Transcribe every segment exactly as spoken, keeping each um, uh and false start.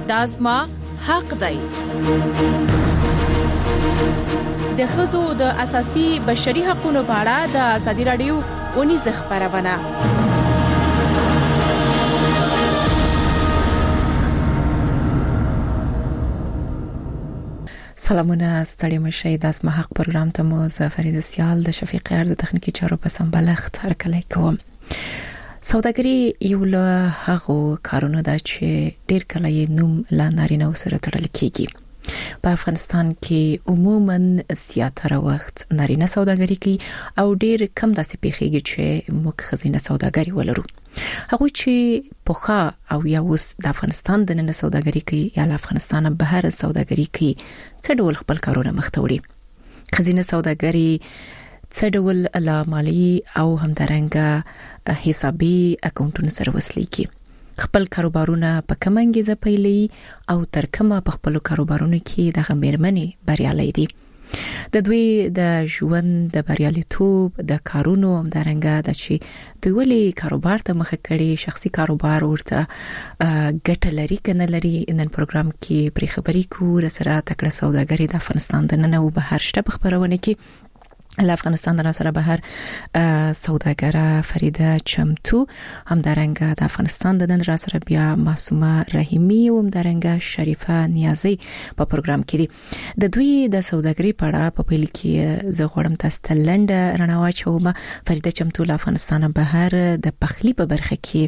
دا زما حق دی. د ښځو د اساسي بشري حقوقو په اړه د ازادي رادیو ونیزه خبرونه. سلامونه ستړي مشه د اسما حق پروګرام ته مو زفرید سیال د شفیق ار د تخنیکی چارو په سمبلخت هرکلی کوم. سوداګري یو له هغو کارونو ده چې ډیر کله یې نوم لا نارینه سره تړل کیږي. په افغانستان کې عموما زیاتره وخت نارینه سوداګري کوي او ډیر کم داسې پیښیږي چې موږ خزینه سوداګري ولرو. هغه چې پوخا او یا اوس د افغانستان د نن سوداګري کوي یا د افغانستان بهر سوداګري کوي څه ډول خپل کارونه مخته وړي. خزینه سوداګري څه ډول لا مالی او همدارنګه حسابي اکاونټونو سره وصلي کی. خپل کاروبارونه په کومه انګیزه پیلي او تر کومه په خپل کاروبارونو کې دغه میرمنې بریالي دي. د دوی د ژوند د بریالیتوب د کارونو همدارنګه د چې دوی ولې کاروبار ته مخه کړي، شخصي کاروبار ورته ګټه لري کنه لري. نن پروګرام کې پرې خبرې کوو سره تکړه سوداګري د افغانستان د نن او بهر شته خبرونه کې له افغانستان را سره بهر سوداګره فریده چمتو همدارنګه د افغانستان د نن را سره بیا معصومه رحیمی او همدارنګه شریفه نیازی په پروګرام کې دي. د دوی د سوداګري په اړه په پیل کې زه غواړم تاسو ته لنډ رڼا واچوم. فریده چمتو له افغانستان بهر د پخلی په برخه کې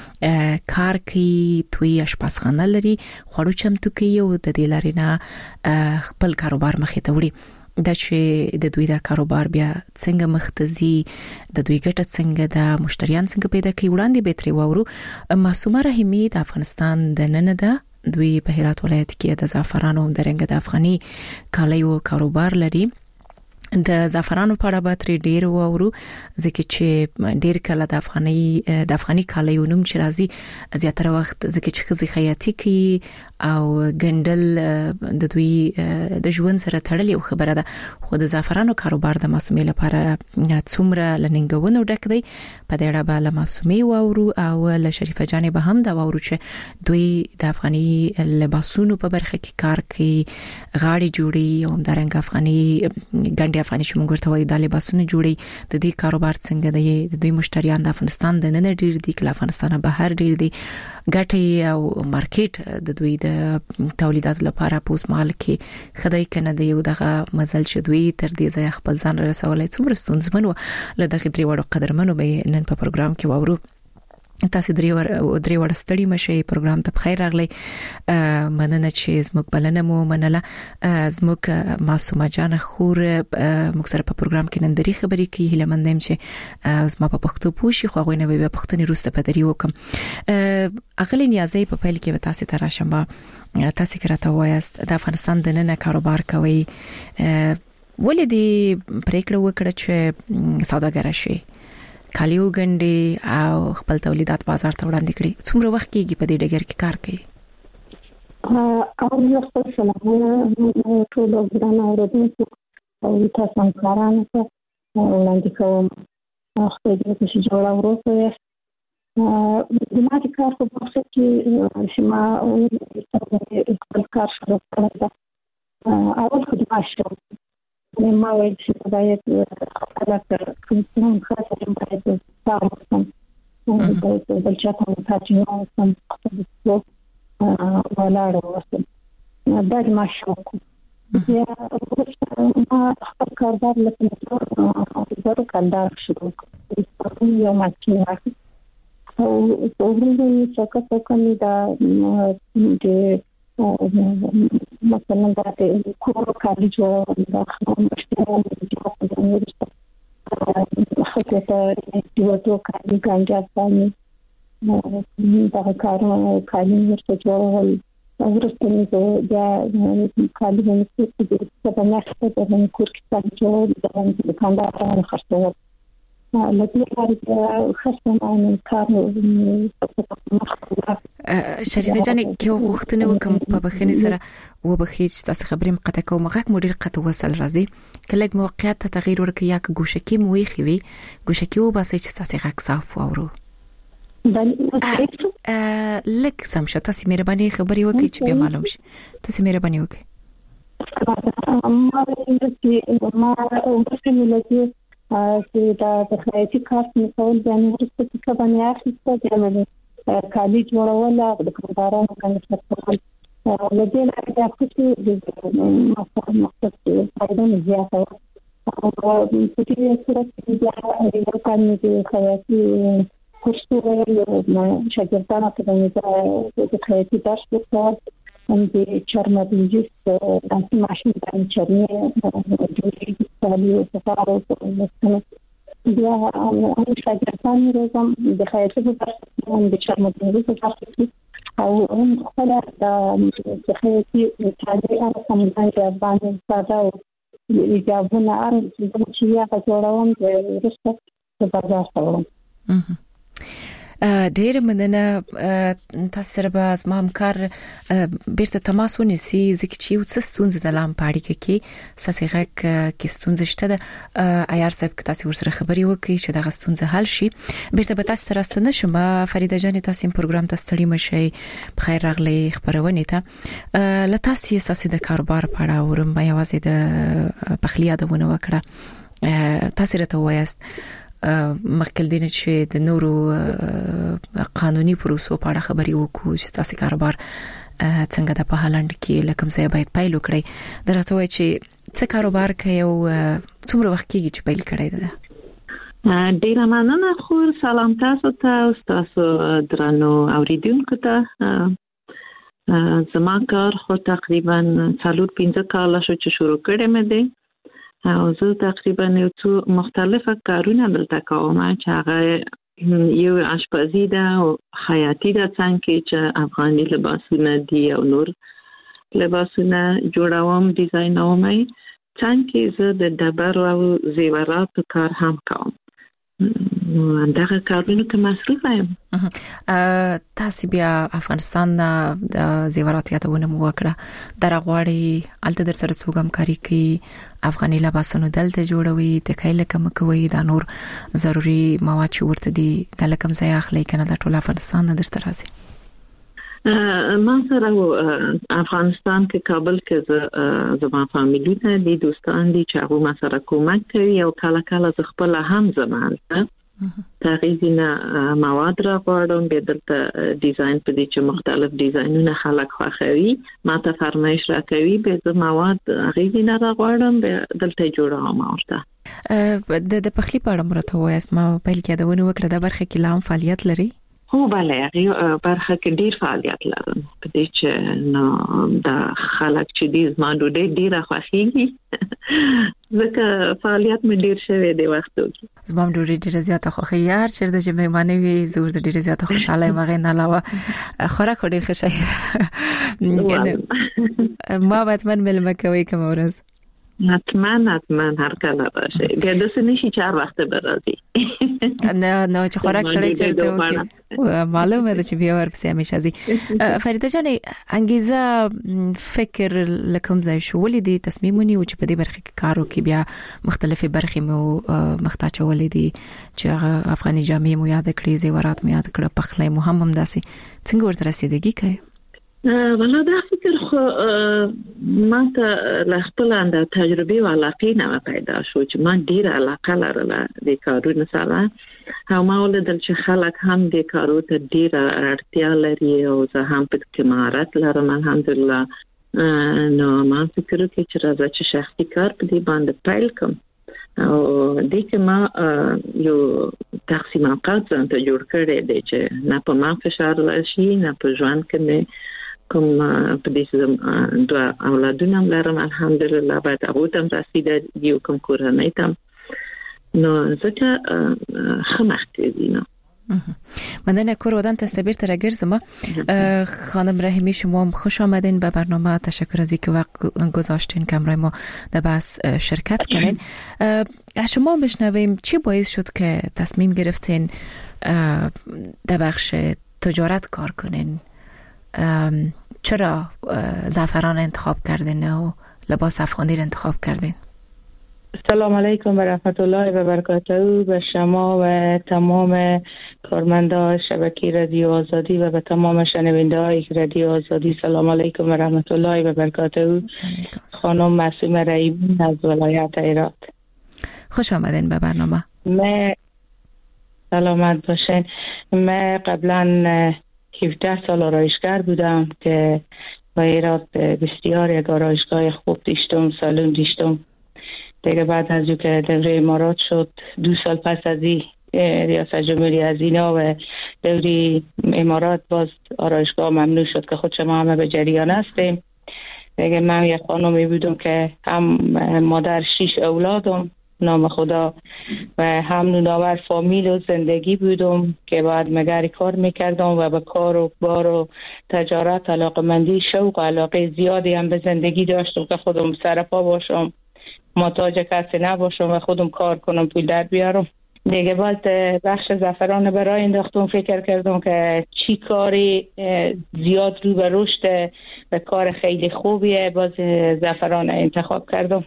کار کوي، توی اشپزخانه لري، خوړو چمتو کوي او د دې لارې نه خپل کاروبار مخې ته وړي. دا چې د دوی دا کاروبار بیا څنګه مختزي، د دوی ګټه څنګه د مشتریان څنګه پیدا کوي، وړاندې به تری وورو. معصومه رحیمی د افغانستان د نن ده دوی په هرات ولایت کې د زعفرانو درنګ د افغاني کالیو کاروبار لري. د زعفرانو په اړه به تر ډیر وورو ځکه چې ډیر کله د افغاني د افغاني کالیو نوم چې راځي زیاتره وخت ځکه چې خزي خیاطي کوي او ګندل د دوی د ژوند سره تړلې خبره ده. خو د زعفرانو کاروبار د معصومې لپاره څومره لنګونو ډک دی په دې اړه به له معصومې وورو او له شریفه جانې به هم دا وورو چې دوی د افغاني لباسونو په برخه کې کار کوي، غاړي جوړي او همدارنګه افغاني ګنډي افغاني چې موږ ورته وایي د لباسونو جوړي. د دې کاروبار څنګه دی؟ د دوی مشتریان د افغانستان د نن ډیر دي کله افغانستان بهر ډیر دي. ګټي او مارکیټ د دوی د تولیدات لپاره پوس مال کې خدای کنه دی یو دغه مزل چې دوی تر دې ځای خپل ځان رسولای څومره ستونزمن و. له دغه درې وړو قدرمنو به نن په پروګرام کې وورو. تاسو درې ور درې وړ ستړي مشه پروګرام ته بخیر راغلی. مننه چې زموږ بلنه مو منله. زموږ معصومه جان خور موږ سره په پروګرام کې نن درې خبرې کوي. هله مندم چې زما په پښتو پوښي خو غوینه به پښتني روسته په دری وکم. اغلی نیازی په پیل کې به تاسو ته راشم. تاسو کرته وایست د افغانستان د نن کاروبار کوي، ولې دی پریکړه وکړه چې سوداګر شي، کالیو ګنډي او خپل تولیدات بازار ته وړاندې کړي؟ څومره وخت کېږي په دې ډګر کې کار کوي؟ او یو څه سلامونه ټول ورانه اوردونکو او تاسو هم کارانه ته وړاندې کوم. خپل دې چې جوړه وروسته د ماته کار په وخت کې چې ما خپل کار شروع کړم اول خو د ماشو ما وایي چې باید علاقه کوم خاصه باید تاسو هم د بلچاته متاجرو سم خپل ولاړ اوسم دا د ماشو یا ما خپل کاروبار لپاره ورو کاندار شروع کړم. یو ماشین راځي او په ورځې چې څه کوم دا د مثلا دا د کور کالي جوړ د خپل مشتریانو د خپل ته د وټو کالي ګانجا باندې دا کارونه کالي ورته جوړول ورته نو دا کالي باندې چې د په نخښه د کور کې کالي جوړ د کاندار سره خرڅول لکه خاصه معنی کار شریفه جان کې وختونه وکم په بخښنې سره و بخښ تاسو خبرې مقطع کوم غږ مدیر قطو وصل راځي کله موقعیت ته تغییر ورکړي یا ګوشکی مو یې خوي ګوشکی و باسي چې تاسو غږ صاف وورو بل لک سم شته تاسو مهرباني خبري وکړئ چې بیا معلوم شي. تاسو مهرباني وکړئ. ما چې ما ورته ملګری چې دا د خیاطي کار مسول باندې ورسته چې باندې اخیسته چې کالج جوړول د کارګرانو باندې څرګند لږه لږه چې د مقصد فائدہ نه زیاته او په دې صورت کې دا یو کارني چې خیاطي کورسونه شاګردانو ته د خیاطي درس ورکول هم د چرمدوجیست د ماشین باندې چرمه جوړېږي او په تاسو په بیا هم شاګردان روزم د خیاطي په برخه د چرمدوجیست په برخه او هم خپل د خیاطي تعلیمات سمندري باندې ساده او ایجابونه ارز چې یا جوړوم د رسته په بازار سره ډېر مننه. تاسو سره به زما همکار بیرته تماس ونیسي ځکه چې یو څه ستونزې د لام پاړی کې ساسيغه کې ستونزې شته د ایار صاحب کې تاسو ورسره خبري وکړي چې دا ستونزه حل شي. بیرته به تاسو سره ستنه شم. فریده جان تاسو پروګرام ته ستړي مشي. بخیر راغلی خبرونه ته لتاسو ساسي د کاروبار په اړه ورم یوازې د پخلي یادونه وکړه. تاسو راته وایست مخکې دینه چې د نورو قانوني پروسو په اړه خبري وکړو چې تاسو کاروبار څنګه د په هالند کې لکم ځای باید پیل وکړي. درته وای چې څه کاروبار کوي او څومره وخت کېږي چې پیل کړی دی؟ ډیر مننه. خو سلام تاسو ته او تاسو درنو اوریدونکو ته. زما کار خو تقریبا څلور پنځه کاله شو چې شروع کړم دی او زه تقریبا یو څو مختلفه کارونه دلته کوم چې هغه یو آشپزی ده او خیاطی ده څنګه چې افغاني لباسونه دي او نور لباسونه جوړوم ډیزاینوم څنګه زه د ډبرو او زیوراتو کار هم کوم. نو دغه کارونه کې مصروف یم. تاسو بیا افغانستان د زیورات یادونه مو وکړه. درغواړي الته در سره څوګم کاری کوي افغاني لباسونو دلته جوړوي د کایله کم کوي دا نور ضروری مواد چې ورته دي د لکم ځای اخلي کنه د ټول افغانستان نه درته راځي. ما سره افغانستان کې کابل کې زما فامیلی ته دي دوستان دي چې هغه ما سره کومک کوي او کله کله ز خپل هم زمان ته تغیزینا مواد را غواړم به دلته ډیزاین په دې چې مختلف ډیزاینونه خلک خوښوي ما ته فرمایش را کوي به ز مواد غیزینا را غواړم به دلته جوړوم ورته. د د پخلی په اړه مرته وایست ما پیل کې دا ونه وکړه د برخه کې لام فعالیت لري؟ هو بله هغه برخه کې ډیر فعالیت لرم په دې چې نو د خلک چې دې زما ډېر ډیر خوښيږي ځکه فعالیت مې ډیر شوی دی وختو کې. زما ډېر ډیر زیاته خوښي یار چې د جمعې معنوي زور د ډیر زیاته خوشاله مغه نه علاوه خوراک ډیر خوشاله ما باتمن ملمه کوي کوم ورځ حتماً حتماً هر کله باشه بیا د سنشي چار وخت برازي نه نه چې خوراک سره چرته وکي معلومه ده چې بیا ورپسې همیشه زی. فریده جان انګیزه فکر لکم ځای شو ولې دي تصمیمونی او چې په دې برخه کې کار وکي بیا مختلفه برخې مو محتاج ولې دي چې افغاني جامې مو یاد کړې زیورات مو یاد کړه پخلی مو هم هم داسي څنګه ورته رسیدګي کوي؟ ولا دا فکر خو ما ته له خپل اند تجربه او علاقه نه پیدا شو چې ما ډیر علاقه لرله د کارونو سره او ما ولدل چې خلک هم د کارو ته ډیر اړتیا لري او زه هم په کې مهارت لرم الحمدلله. نو ما فکر وکړ چې راځه چې شخصي کار په دې باندې پیل کوم او دې کې ما یو تقسیم اوقات ځان ته جوړ کړی دی چې نه په ما فشار راشي نه په ژوند کې کوم په دې چې دوه اولادونه لرم الحمدلله بعد هغه تم رسیده یو کوم کورنۍ تم نو ځکه خمخت دي نو مندن کور ودان تستبیر ترگرزم خانم رحیمی شما خوش آمدین به برنامه. تشکر از اینکه وقت گذاشتین که امروز ما در بحث شرکت کنین. شما بشنویم چی باعث شد که تصمیم گرفتین در بخش تجارت کار کنین؟ چرا زعفران انتخاب کردین و لباس افغانی انتخاب کردین؟ سلام علیکم و رحمت الله و برکاته به شما و تمام کارمندان شبکه رادیو آزادی و به تمام شنونده های رادیو آزادی. سلام علیکم و رحمت الله و برکاته. خانم معصومه رئیبی از ولایت هرات، خوش آمدین به برنامه. من سلامت باشین. من قبلا هفده سال آرایشگر بودم که با هرات بسیار یک آرایشگاه خوب داشتم، سالن داشتم. دیگه بعد از که دوره امارات شد، دو سال پس از این ریاست جمهوری از اینا و دوره امارات باز آرایشگاه ممنوع شد که خود شما همه به جریان هستیم. دیگه من یک خانمی بودم که هم مادر شش اولادم نام خدا و هم نوناور فامیل و زندگی بودم که بعد مگر کار میکردم و به کار و بار و تجارت علاقمندی شوق و علاقه زیادی هم به زندگی داشتم که خودم سرپا باشم، محتاج کسی نباشم و خودم کار کنم پول در بیارم. دیگه بعد بخش زعفران برای انداختم، فکر کردم که چی کاری زیاد رو به رشد و کار خیلی خوبیه، باز زعفران انتخاب کردم.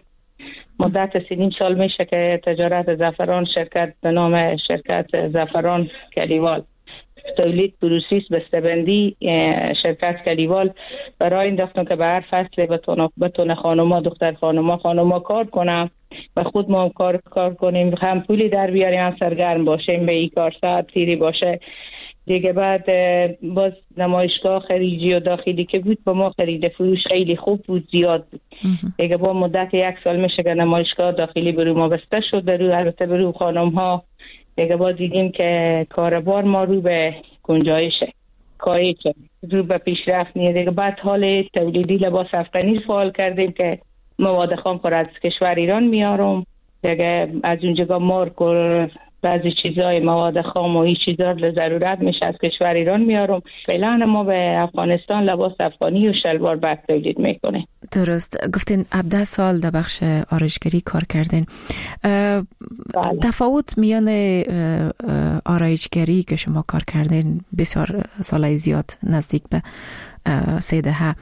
مدت سه نیم سال میشه که تجارت زعفران شرکت به نام شرکت زعفران کلیوال تولید پروسس بسته‌بندی شرکت کلیوال برای انداختم که به هر فصل بتونه بتونه خانوما دختر خانوما خانوما کار کنم و خود ما کار کار کنیم، هم پولی در بیاریم هم سرگرم باشیم به این کار، ساعت تیری باشه. دیگه بعد باز نمایشگاه خارجی و داخلی که بود با ما خرید فروش خیلی خوب بود، زیاد بود. دیگه با مدت یک سال میشه که نمایشگاه داخلی برو ما بسته شد، برو البته برو خانم ها. دیگه باز دیدیم که کاربار ما رو به گنجایشه، کاهش رو به پیشرفت نیست. دیگه بعد حال تولیدی لباس افغانی فعال کردیم که مواد خام پر از کشور ایران میارم. دیگه از اونجا مارک و بعضی چیزای مواد خام و این چیزا رو ضرورت میشه از کشور ایران میارم. فعلا ما به افغانستان لباس افغانی و شلوار بست تولید میکنیم. درست گفتین هفده سال در بخش آرایشگری کار کردین. بله. تفاوت میان آرایشگری که شما کار کردین بسیار سالای زیاد نزدیک به سه دهه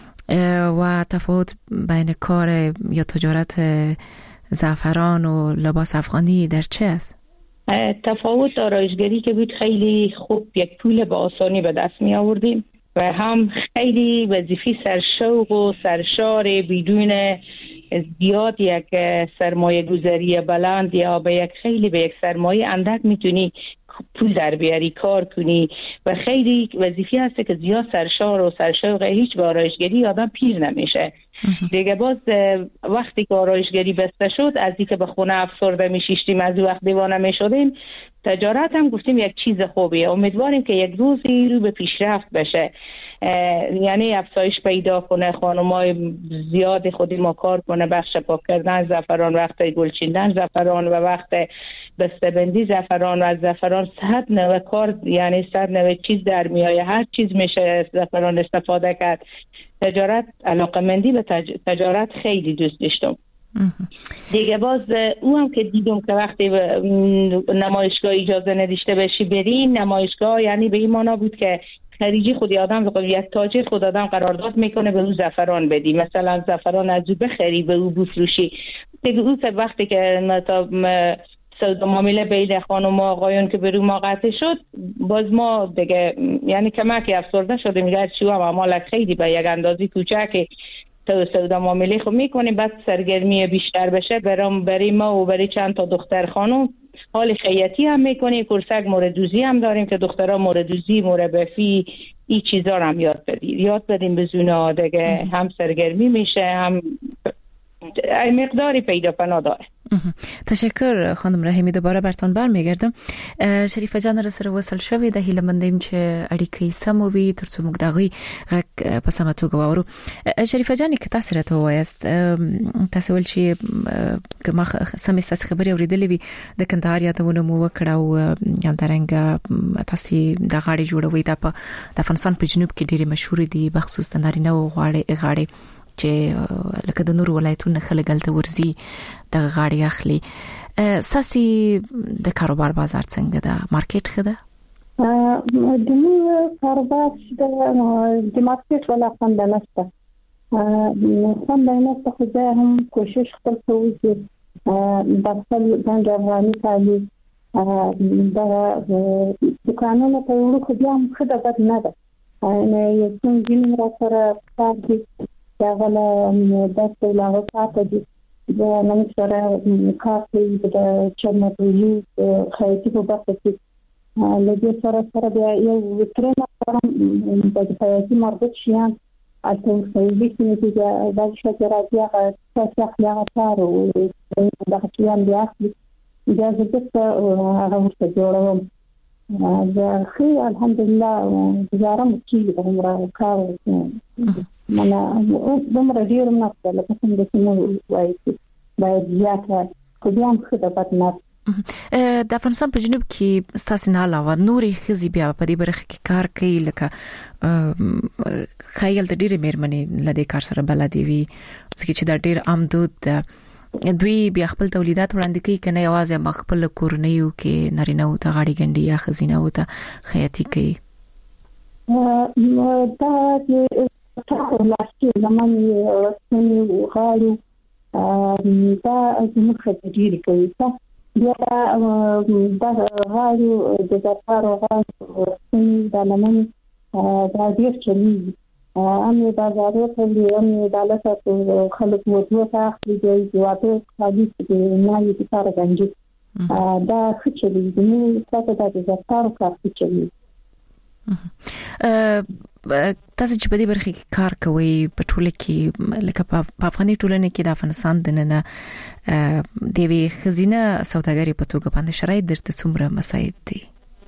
و تفاوت بین کار یا تجارت زعفران و لباس افغانی در چه است؟ تفاوت آرایشگری که بود خیلی خوب یک پول با آسانی به دست می آوردیم و هم خیلی وظیفه سرشوق و سرشار بدون زیاد یک سرمایه گذاری بلند یا به یک خیلی به یک سرمایه اندک میتونی پول در بیاری، کار کنی و خیلی وظیفه هست که زیاد سرشار و سرشوق هیچ به آرایشگری آدم پیر نمیشه. دیگه باز وقتی که آرایشگری بسته شد، از اینکه به خونه افسرده میشیشتیم، از وقت دیوانه میشدیم، تجارت هم گفتیم یک چیز خوبیه، امیدواریم که یک روزی رو به پیشرفت بشه، یعنی افزایش پیدا کنه، خانمای زیاد خودی ما کار کنه، بخش پاک کردن زعفران، وقت گل چیندن زعفران و وقت بسته‌بندی زعفران و از زعفران صد نوع کار، یعنی صد نوع چیز در میایه، هر چیز میشه زعفران استفاده کرد. تجارت علاقمندی به تج... تجارت خیلی دوست داشتم. دیگه باز او هم که دیدم که وقتی نمایشگاه اجازه نداشته بشی بری نمایشگاه، یعنی به این معنا بود که خریجی خودی آدم یک تاجر خود آدم قرارداد میکنه به او زعفران بدی، مثلا زعفران از او بخری به او بفروشی. دیگه او وقتی که مثلا سودا معامله بین خانم و آقایون که برو ما قطع شد، باز ما دیگه یعنی کمکی افسرده شده میگه چی هم مالک خیلی به یک اندازی کوچک تو سودا معامله خو میکنیم، بعد سرگرمی بیشتر بشه برام برای ما و برای چند تا دختر خانم حال خیاطی هم میکنیم، کورسک مورد دوزی هم داریم که دخترها مورد دوزی، مربفی، این چیزا هم یاد بدیم یاد بدیم به زونا، دیگه هم سرگرمی میشه هم مقداری پیدا پنا داره. تشکر خانم رحیمی، دوباره برتون برمیگردم. شریفه جان را سره وصل شوی ده هیله مندیم چې اړیکې سمو وي ترڅو موږ دغه غږ په سمه توګه واورو. شریفه جان که تاسو راته وایاست تاسو ول چې که ما سمې ستاسو خبرې اورېدلې وي د کندهار یادونه مو وکړه او همدارنګه تاسو د غاړې جوړوي د افغانستان په جنوب کې ډېرې مشهور دي، بخصوص د نارینه او غاړې غاړې چې لکه د نور ولایتونو خلک هلته ورځي د غاړې اخلي. ساسي د کاروبار بازار څنګه ده؟ مارکیټ ښه ده؟ د نور کاروبار د مارکیټ ولا خوند نشته، خوند نشته، خو زه هم کوشش خپل کوم چې د خپل د افغاني کالي د دکانونو په وړو خو بیا هم ښه د بد نه ده نه یو څنګه ځینې را سره کار دي چې هغه له داسې لاغه پاته دي د نن سره کار کوي د چرمتوي خیاطي په برخه کې له دې سره سره بیا یو ټرینر سره د خیاطي مربوط شیان اته څه چې د شکر راځي هغه څه هغه کار او د خیام بیا بیا زه هغه ورته جوړوم دا خو الحمدلله زارم چې د عمره کار مانا دومره ډیر نه څه لکه څنګه چې نو وایي باید زیاته خو بیا هم ښه د بد نه د افغانستان په جنوب کې ستاسو نه علاوه نورې ښځې بیا په دې برخه کې کار کوي لکه خیال د ډېرې مېرمنې له دې کار سره بلدې وي ځکه چې دا ډېر عام دود ده دوی بیا خپل تولیدات وړاندې کوي کنه یوازې خپل کورنیو کې نارینه او ته غاړي ګنډي یا ښځینه او ته خیاطي کوي دا چې تاسو لاسته زمون ورسنی غاړو دا زموږ خبرې کوي بیا دا غاړو د زړه غاړو د لمن دا ډیر چلی امي دا زارو ته دی امي دا لکه خلک مو دوه اخلي دی جوابه خالي دي نه یې کار غنجي دا خچلي دي نو تاسو دا د زړه کار خچلي تاسو چې په دې برخه کې کار کوي په ټوله کې لکه په افغاني ټولنه کې د افغانستان د نن د وی خزینه سوداګري په توګه باندې شرایط درته څومره مساعد دي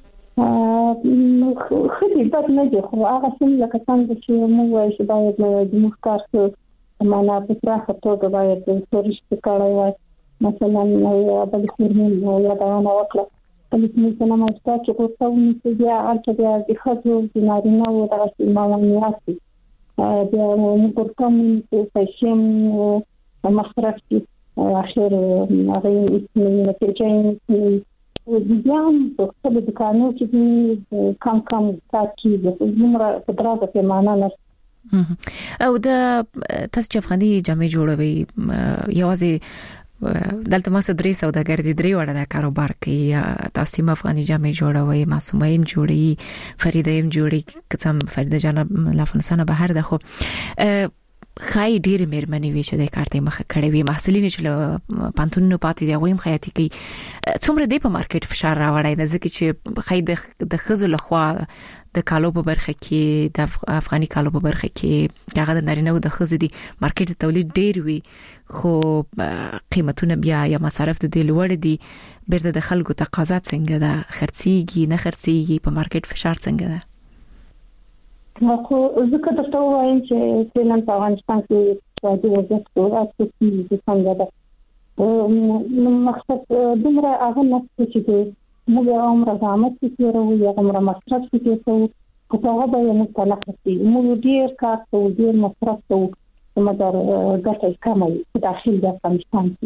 خو دې بد نه دي خو هغه څنګه لکه څنګه چې موږ وایو چې باید د مختار څه معنا په پراخه توګه باید د تورشت کړای وای مثلا بل خورمن یا دا نه وکړه پلیس نه ماستا چې په تاوني کې بیا الته بیا د خځو د نارینه او د مالانیاتي بیا موږ کوم فیشن مصرف کې اخر هغه اسمه کې چې ځان په خپل دکانو کې کم کم ساتي د عمره په درازه کې معنا نه او د تاسو چې افغاني جامې جوړوي یوازې دلته ما صدري سوداګر دي درې وړه د کاروبار کوي تاسو هم افغاني جامې جوړوي معصومه هم جوړي فریده هم جوړي قسم فریده جان لافنسانه بهر ده خو خای ډیر مېرمنې وی چې د کارته مخه کړې وي محصلین چې پانتونو پاتې دی غویم خیاطي کوي څومره دی په مارکیټ فشار راوړای د ځکه چې خای د خزو لخوا د کالو په برخه کې د افغاني کالو په برخه کې هغه د نارینه او د خزو دی مارکیټ تولید ډیر وي خو قیمتونه بیا یا مصارف د دې لوړ دي بیرته د خلکو تقاضا څنګه ده خرڅيږي نه خرڅيږي په مارکیټ فشار څنګه ده خو ځکه درته وایم چې نن په افغانستان کې د وضعیت په اړه څه څنګه ده نو مقصد دومره هغه نه چې موږ عمره زحمت کړو یا عمره مصرف کړو خو هغه به یې مستلقي موږ ډیر کار کوو ډیر مصرف کوو مګر ګټه کمه داخل د افغانستان کې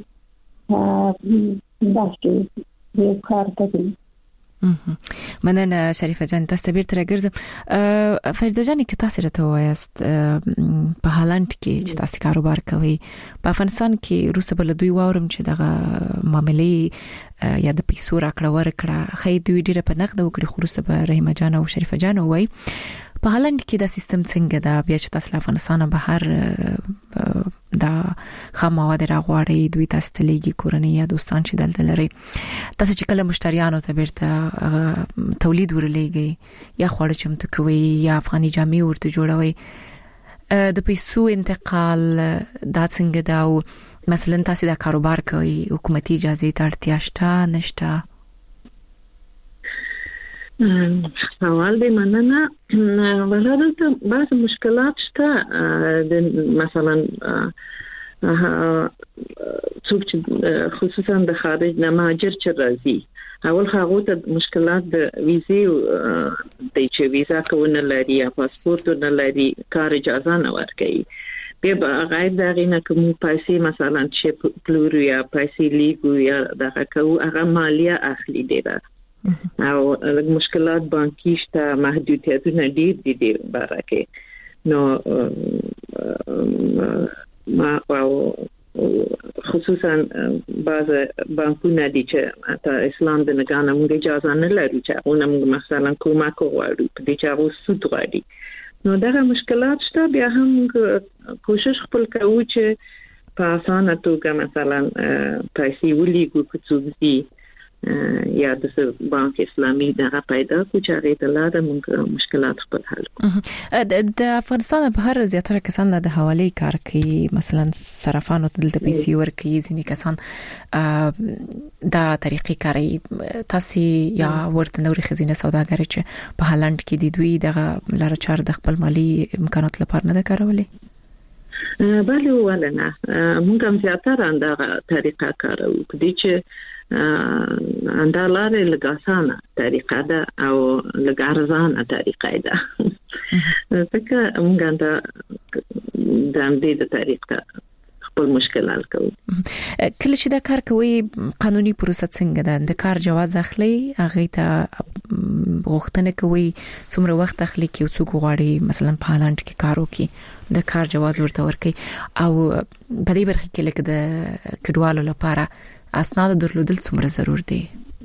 دا چې د کار کوي مننه شریفه جان تاسو بیرته راګرځم فریده جان کې تاسو راته وایست په هالند کې چې تاسو کاروبار کوي په افغانستان کې روسه بل دوی واورم چې دغه معاملې یا د پیسو راکړه ورکړه خې دوی ډیره په نقد وکړي خو روسه به رحیمه جان او شریفه جان وای په هالند کې دا سیستم څنګه دا بیا چې تاسو افغانستان بهر دا خام مواد راغواړي دوی تاسو ته لګي کورنۍ یا دوستان چې دلته لري تاسو چې کله مشتریانو ته بیرته تولید ورلېږي یا خواړه چمتو کوي یا افغاني جامې ورته جوړوي د پیسو انتقال دا څنګه دا مثلا تاسو دا کاروبار کوي حکومتي اجازه ته اړتیا شته نشته سوال دی مننه ولادت بعض مشکلات شته مثلا څوک چې خصوصا د خارج نه مهاجر چې راځي اول هغه ته مشکلات د ویزې د چې ویزا کوونه لري یا پاسپورت نه لري کار اجازه نه ورکوي به غیر دغه نه کوم پیسې مثلا چې پلورو یا پیسې لیګو یا دغه کوو هغه مالیه اخلي دی او مشکلات بانکی شته محدودیتونه ډیر دي د برکه نو ما او خصوصا بعض بانکونه دي چې حتی اسلام د نگانه موږ اجازه نه لري چې اونم مثلا کومک وغواړو په دې چې هغه سود غواړي. نو دا مشکلات شته، بیا هم کوشش خپل کوو چې په اسانه توګه مثلا پیسې ولېږو که څوک دي یا د بانک اسلامي دغه پیدا کو چې هغه د لاره موږ مشکلات خپل حل کوو. د افغانستان په هر زیاتره کسان د حواله کار کوي، مثلا صرافانو ته د پیسې ورکوي، ځینې کسان دا طریقې کاروي. تاسو یا ورته نوري خزینه سوداګر چې په هالند کې د دوی دغه لاره چار د خپل مالی امکانات لپاره نه کارولې؟ بله ولنه موږ هم زیاتره اندغه طریقه کاروو، کدي چې انده لاره لګاسانه طریقه ده او لګارزانه طریقه ده. ځکه موږ انده د دې د طریقه خپل مشکل حل کوو. کله چې دا کار کوي قانوني پروسه څنګه ده؟ د کار جواز اخلي، هغه ته غوښتنه کوي څومره وخت اخلي کې څوک غواړي مثلا په هالند کې کار وکړي د کار جواز ورته ورکړي، او په دې برخه کې لکه د کډوالو لپاره اسناد درلودل څومره ضرور دي؟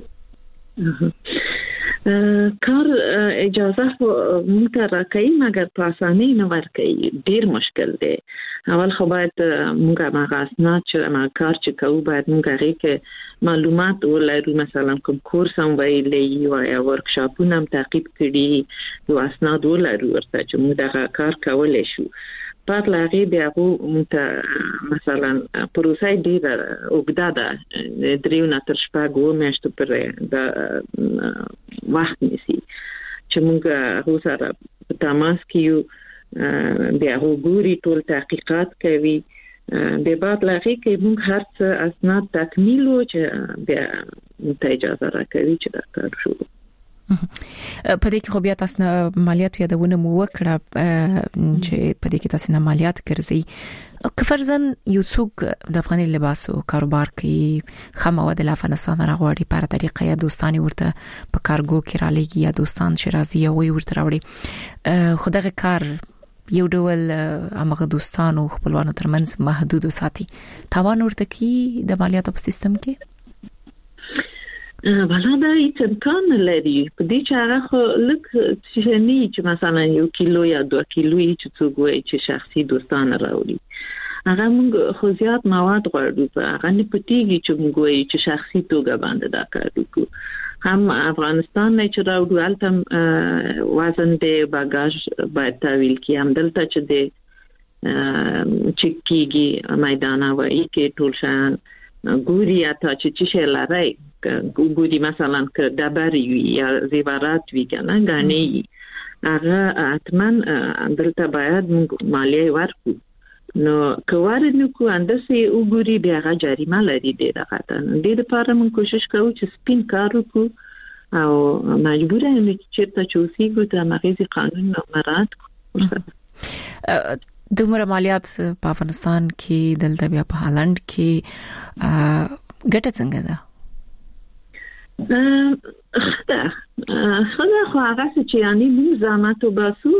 کار اجازه موږ راکړي مګر په اسانۍ نه ورکړي، ډیر مشکل دی. اول خو باید موږ هغه اسناد چې ما کار چې کوو باید موږ هغه کې معلومات ولرو، مثلا کوم کورس هم ویلې او یا ورکشاپونه هم تعقیب کړي، یو اسناد ولرو ورته چې موږ دغه کار کولای شو. بعد لاغي بیا مت مثلا پروسه ډیره اوږده ده، دریو نه تر شپږو میاشتو پورې د وخت نیسي چې موږ هغه سره په تماس کې یو، بیا وګوري ټول تحقیقات کوي، به بعد لاغي کې موږ هر څه اسناد تکمیل و چې بیا ته اجازه راکوي چې دا کار شروع. په دې کې خو بیا تاسو مالیات یادونه مو وکړه چې په دې کې تاسو نه مالیات ګرځي. که فرضاً یو څوک د افغاني لباسو کاروبار کوي، خامه د افغانستان راغواړي په طریقه یا دوستانی ورته په کارګو کې را لګي یا دوستان شرازي وي ورته راوړي، خو دغه کار یو ډول هغه دوستانو خپلوانو ترمنځ محدود وساتي، تاوان ورته کی د مالیاتو په سیستم کې؟ ولا دا هیڅ امکان لري په دې چې هغه خو لک چې نه چې مثلا یو کیلو یا دوه کیلو چې څوک وایي چې شخصي دوستانه راوړي، هغه موږ خو زیات مواد غواړو، هغه نه پټیږي چې موږ وایي چې شخصي توګه باندې دا کار وکړو. هم افغانستان نه چې راوړو البته وزن د باګاژ باید تحویل کی، هم دلته چې د چکیږي میدانه وایي کې ټول شان ګوري اته چې چې شلارای ګوري مثلا که دبر یا زیورات وی کنه غنی هغه اتمن دلته باید مالیه ورکو. نو کوار نو کو اندسه وګوري بیا هغه جریمه لري د دغه د لپاره موږ کوشش کوو چې سپین کار وکړو او مجبور یم چې چیرته چوسی کو د مغزي قانون مراعات کوو. دومره مالیات په افغانستان کې دلته بیا په هالند کې ګټه څنګه ده؟ خدا خدا خو هغه چې یعنی موږ زحمت وباسو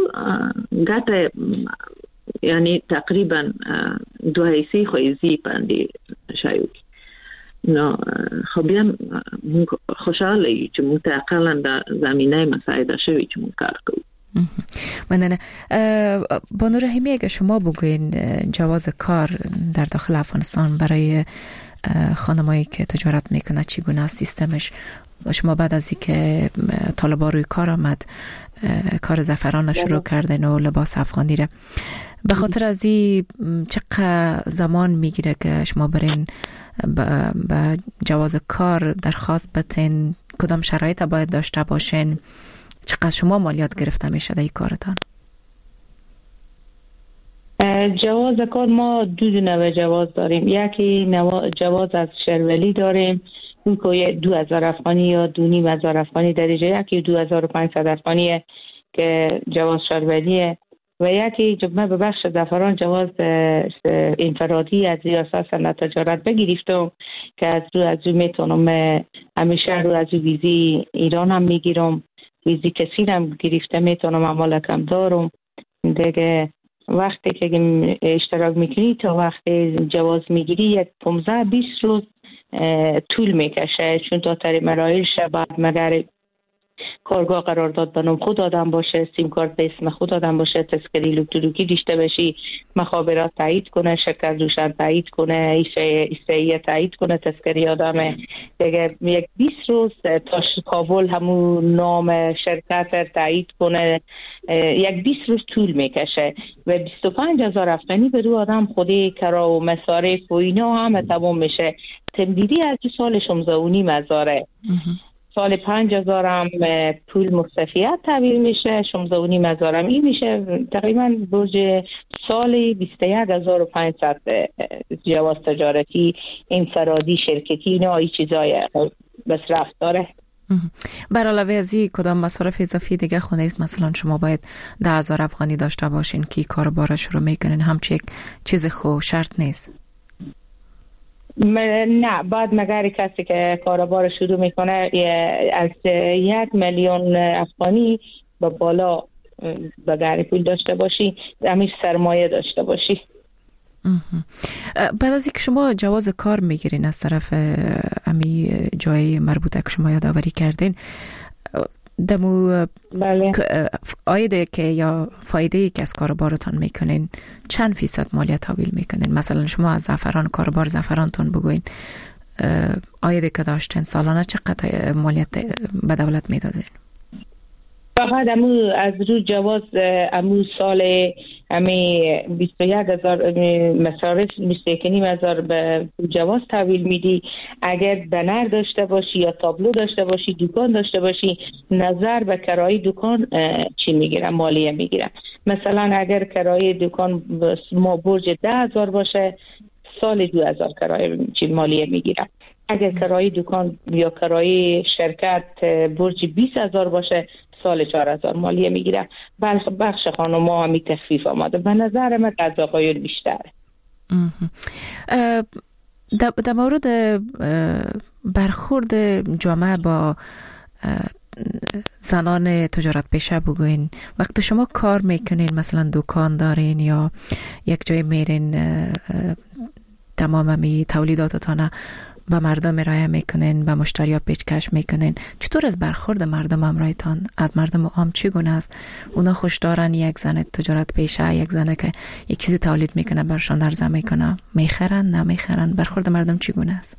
ګټه یعنی تقریبا دوه هیڅ خو یې باندې شایو. نو خو بیا موږ خوشاله یو چې موږ تقریبا د زمینه مساعده شوی چې موږ کار کوو. مننه. بانو رحیمی اگه شما بگوین جواز کار در داخل افغانستان برای خانمایی که تجارت میکنه چگونه است سیستمش؟ شما بعد از اینکه طالبا روی کار آمد کار زعفران شروع کردن و لباس افغانی را، به خاطر از این چقدر زمان میگیره که شما برین با جواز کار درخواست بتین؟ کدام شرایط باید داشته باشین؟ چقدر شما مالیات گرفته میشه در این کارتان؟ جواز کار ما دو نوع جواز داریم. یکی نوع جواز از شهرولی داریم، اون که دو هزار افغانی یا دو نیم هزار افغانی درجه، یکی دو هزار و پانصد افغانیه که جواز شهرولیه، و یکی جمعه به بخش زعفران جواز انفرادی از ریاست صنعت تجارت بگیرفتم که از رو از رو میتونم همیشه رو از ویزی ایران هم میگیرم، ویزی کسی هم گرفته میتونم، امالکم دارم دیگه. وقتی که اشتراک میکنی تا وقتی جواز میگیری یک پانزده بیست روز طول میکشه، چون تا تری مراحلش بعد مگر کارگاه قرارداد به نام خود آدم باشه، سیم کارت به اسم خود آدم باشه، تذکره الکترونیکی داشته باشی، مخابرات تایید کنه، شرکت دوشن تایید کنه، ایسایی تایید کنه، تذکره آدم دیگه یک بیست روز تا کابل همون نام شرکت تایید کنه، یک بیست روز طول میکشه و بیست و پنج هزار افغانی به دو آدم خودی کرا و مصارف و اینا همه تمام میشه. تمدیدی از سال شانزده و نیم هزاره، سال پنج هزار هم پول مصرفیت تحویل میشه، شانزده و نیم هزار هم این میشه، تقریبا برج سال بیست و یک هزار و پانصد جواز تجارتی انفرادی شرکتی اینا ای چیزای مصرف داره. بر علاوه از این کدام مصارف اضافی دیگه خونه است؟ مثلا شما باید ده هزار افغانی داشته باشین که کاربار شروع میکنین، همچه یک چیز خو شرط نیست؟ نه، بعد مگر کسی که کاروبار شروع میکنه از یک میلیون افغانی به بالا بگر پول داشته باشی، همین سرمایه داشته باشی. بعد از اینکه شما جواز کار میگیرین از طرف امی جای مربوطه که شما یادآوری کردین، دمو بله. آیده که یا فایده که از کاربارتان میکنین چند فیصد مالیات تحویل میکنین؟ مثلا شما از زعفران کاربار زعفرانتون بگوین آیده که داشتین سالانه چقدر مالیات به دولت میدادین؟ فقط امو از رو جواز امو سال امی بیست و یک هزار مصارف بیست و یک هزار به جواز تحویل میدی. اگر بنر داشته باشی یا تابلو داشته باشی، دکان داشته باشی، نظر به کرایه دکان چی میگیرن؟ مالیه میگیرن. مثلا اگر کرایه دکان ما برج ده هزار باشه، سال دو هزار کرایه چی مالیه میگیرن. اگر کرایه دکان یا کرایه شرکت برج بیست هزار باشه، سال چهار هزار مالیه میگیره. بلخ بخش خانم ها همی تخفیف آماده. به نظر من از آقایون بیشتره. در مورد برخورد جامعه با زنان تجارت پیشه بگوین، وقتی شما کار میکنین، مثلا دکان دارین یا یک جای میرین تمام می تولیداتتان به مردم ارائه میکنین، به مشتری ها پیشکش میکنین، چطور از برخورد مردم همراهتان از مردم عام چگونه است؟ اونا خوش دارن یک زن تجارت پیشه، یک زنه که یک چیزی تولید میکنه برشان عرضه میکنه، میخرن نمیخرن؟ برخورد مردم چگونه است؟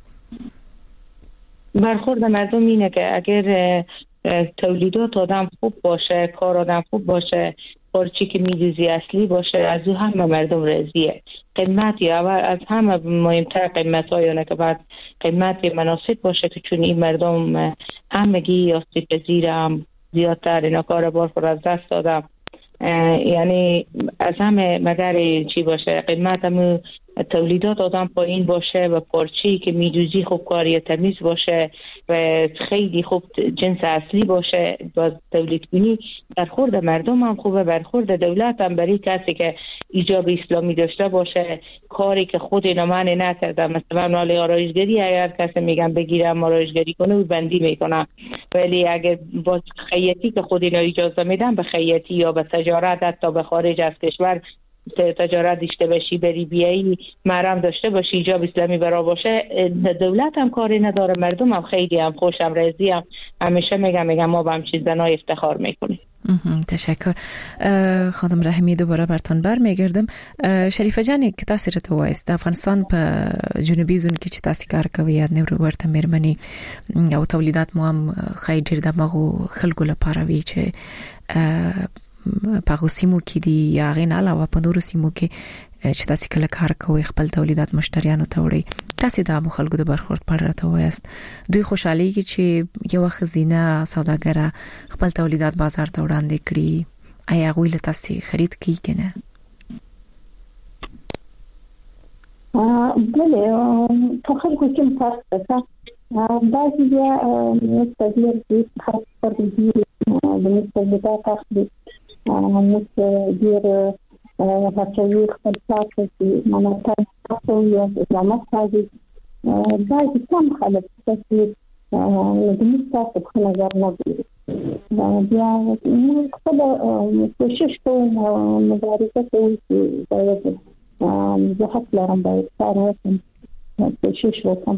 برخورد مردم اینه که اگر تولیدات آدم خوب باشه، کار آدم خوب باشه، پارچی که میدوزی اصلی باشه، از او همه مردم راضیه. قیمتی اول از همه مهمتر قیمت هایونه که بعد قیمتی مناسب باشه که چون این مردم همگی آسیب پذیر هم زیادتر اینا کار بار پر از دست دادم. یعنی از همه مگر چی باشه، قیمت هم تولیدات آدم پایین باشه و پارچی که میدوزی خوب کاری تمیز باشه و خیلی خوب جنس اصلی باشه باز تولید کنی. برخورد مردم هم خوبه، برخورد دولت هم برای کسی که ایجاب اسلامی داشته باشه، کاری که خود اینا من نکردم، مثلا مال آرایشگری اگر کسی میگم بگیرم آرایشگری کنه و بندی میکنم، ولی اگر با خیاطی که خود اینا اجازه میدن به خیاطی یا به تجارت حتی به خارج از کشور تجارت داشته باشی، بری بیایی محرم داشته باشی، ایجاب اسلامی برا باشه، دولت هم کاری نداره، مردم هم خیلی هم خوشم راضی هم. همیشه میگم میگم ما با همچین زنای افتخار میکنیم. تشکر خانم رحیمی، دوباره برتان بر میگردم. شریفه جانی که تاثیر تو وایست افغانستان په جنوبي زون کې چې تاسو کار کوي یا نور ورته مېرمنې او تولیدات مو هم خی ډیر د مغو خلکو لپاره وی چې په سیمو کې دي یا غین علاوه په نورو سیمو کې چې تاسو کله کار کوي خپل تولیدات مشتریانو ته وړي، تاسو د عامو خلکو د برخورد په اړه راته وایست. دوی خوشحالي کې چې یو خزینه سوداګره خپل تولیدات بازار ته وړاندې کړي، آیا غوی له تاسو خرید کوي کنه؟ بله، په خلکو کې فرق ده. بعضی بیا مستدیر دي خاص پر دي د مستدیرات اخلي مستدیر هڅوي خپل ساتي چې مناطق تاسو یو اسلامت سازي. بعضی کم خلک چې د مستاسو په نظر نه دي بیا موږ خپل کوشش کوو مبارزه کوو چې زه حق لرم باید کار وکړم کوشش وکړم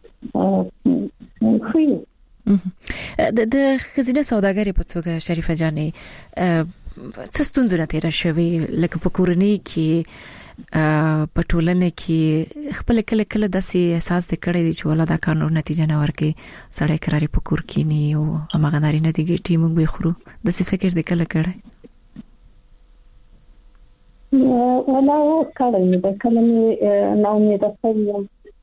خو د خزینه سوداګري په توګه شریفه جانې څه ستونزې تیر شوي لکه په کورنۍ کې په ټولنه کې خپل کله کله داسې احساس وکړي چې ولا دا قانون نتیجه نه ورکړي سړی قراري په کور کې نه او هغه ناري نه دیږي ټیم به خورو داسې فکر دې کله کړی ولا کله نه کله نه نو نه د خپل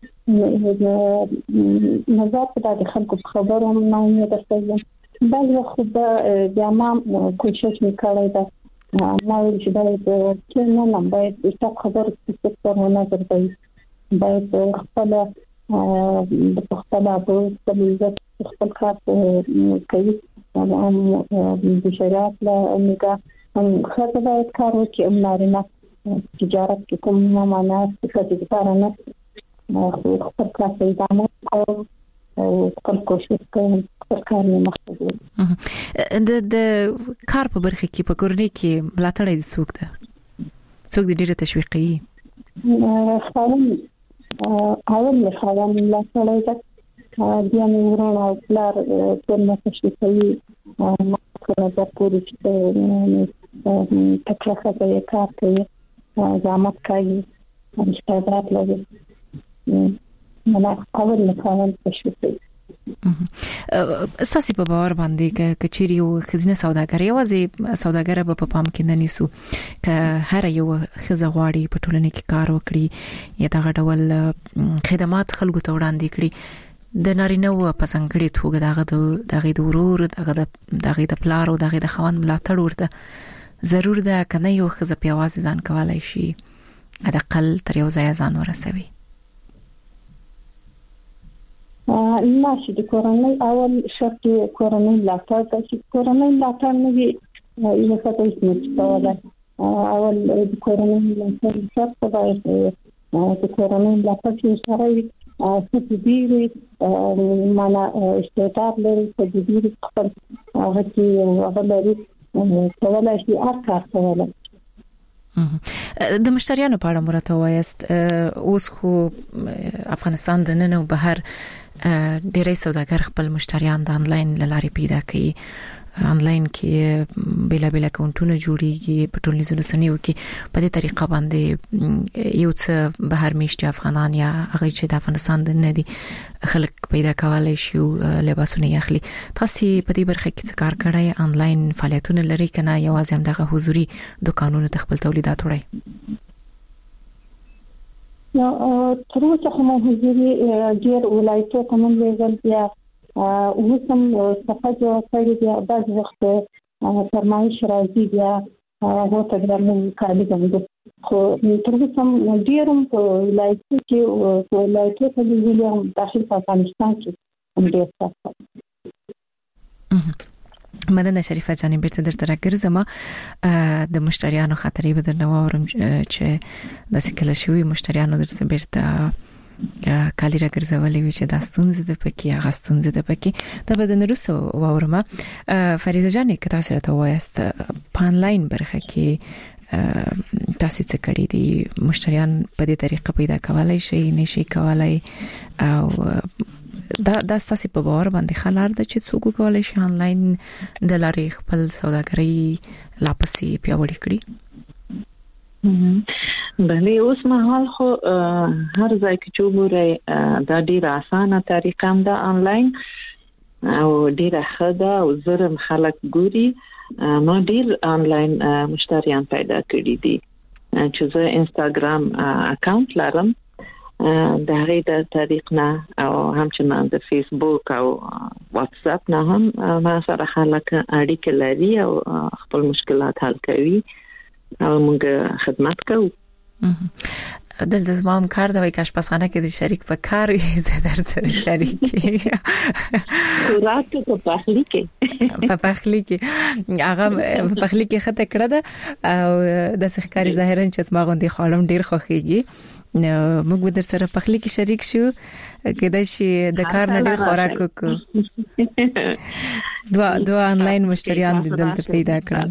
نظر په د خلکو خبرو نه نه درته بل خو د ما کوشش وکړای دا ما چې دا چې نه نه باید څه خبر څه څه نظر دی باید خپل د خپل د خپل کار کوي هم د شریعت له نگاه هم خاطر باید کار وکړي هم نارینه تجارت کې کوم معنا څه دي نه خپل کار ادامه او خپل کوشش کوي خپل کار نه مخته د د کار په برخه کې په کورنۍ کې ملاتړ دي څوک ده څوک دې ډېر تشویقي خاوند اول له خاوند ملاتړ ده بیا نو ورونه او پلار ټول تشویقي مخکره د پوری چې تکلیف کوي کار کوي زحمت کوي استعداد لري مله اول له خاوند تشویقي اساسي په باور باندې کچېری او خزینه سوداګري اوازې سوداګر په پام کې نه نیسو ک هر یو خزه غواړي په ټولنه کې کار وکړي یا دا ډول خدمات خلکو ته وړاندې کړي د نارینه و په څنګه توګه دغه دغه د ورور دغه دغه د پلار او دغه د خوان ملاتړ ورته ضرور ده کنه یو خزه پیاواز ځان کولای شي اقل تر یو ځای ځان ورسوي ماشي د کورنۍ اول شرط کورنۍ ملاتړ د کورنۍ ملاتړ نه وي یو څه هیڅ نه څه اول د کورنۍ ملاتړ شرط باید د کورنۍ ملاتړ چې سره وي څه دې معنا استعداد لري څه دې خپل هغه چې هغه لري کولای شي اکثر کولای د مشتریانو په اړه مرته وایست اوس خو افغانستان د نن او بهر ډېری سوداګر خپل مشتریان د انلاین لارې پیدا کوي انلاین کې بلا بلا اکاونټونه جوړیږي په ټولنیزو رسنیو کې په دې طریقه باندې یو څه بهر میشته افغانان یا هغه چې د افغانستان د ندي خلک پیدا کولای شي لباسونه اخلي تاسو په دې برخه کې څه کار کړی انلاین فعالیتونه لري کنه یوازې هم دغه حضوري دکانونو ته خپل تولیدات وړي نو تر اوسه هم حضوري ډیر ولایتو کوم لیول بیا وسم صفحه جو کړی دی بعض وخت فرمایش راځي بیا هغه ته ګرځم کالي باندې خو تر اوسه هم ډیرم په ولایتو کې په ولایتو کې ویلم داخل افغانستان کې هم ډیر څه مننه شریفه جانې بیرته درته راګرځم د مشتریانو خاطرې به درنه واورم چې د سکل شوی مشتریانو درته بیرته کالی راګرځولې وي چې د ستونزې د پکې هغه ستونزې د پکې د بدن روسو واورم فریده جانې که تاسو راته وایست په انلاین برخه کې تاسو څه کړی دي مشتریان په دې طریقه پیدا کولای شي نشي کولای او دا د تاسو په باور باندې خلار د چې څوک کولای شي انلاین د لارې خپل سوداګري لاپسې پیاوړې کړي بله اوس مهال خو هر ځای کې چې وګورئ دا ډیره اسانه طریقه هم ده انلاین او ډیره ښه ده او زرم خلک ګوري ما ډیر انلاین مشتریان پیدا کړي دي چې زه انستګرام اکاونټ لرم د هغې د طریق نه او همچنان د فیسبوک او واتس اپ نه هم ما سره خلک اړیکه لري او خپل مشکلات حل کوي او موږ خدمت کوو دلته زمام کار دا وای کاش پسخانه کې د شریک په کار زه در سره شریک خوراک په پخلی کې په پخلی کې هغه په پخلی کې خطه کړه ده او د ښکاری ظاهرا چې ما غوندي خالم ډیر خوخيږي موږ در سره پخلی کې شریک شو کېدای شي د کار نه ډېر خوراک وکړو. دوا دوا آنلاین مشتریان دلته پیدا کړل.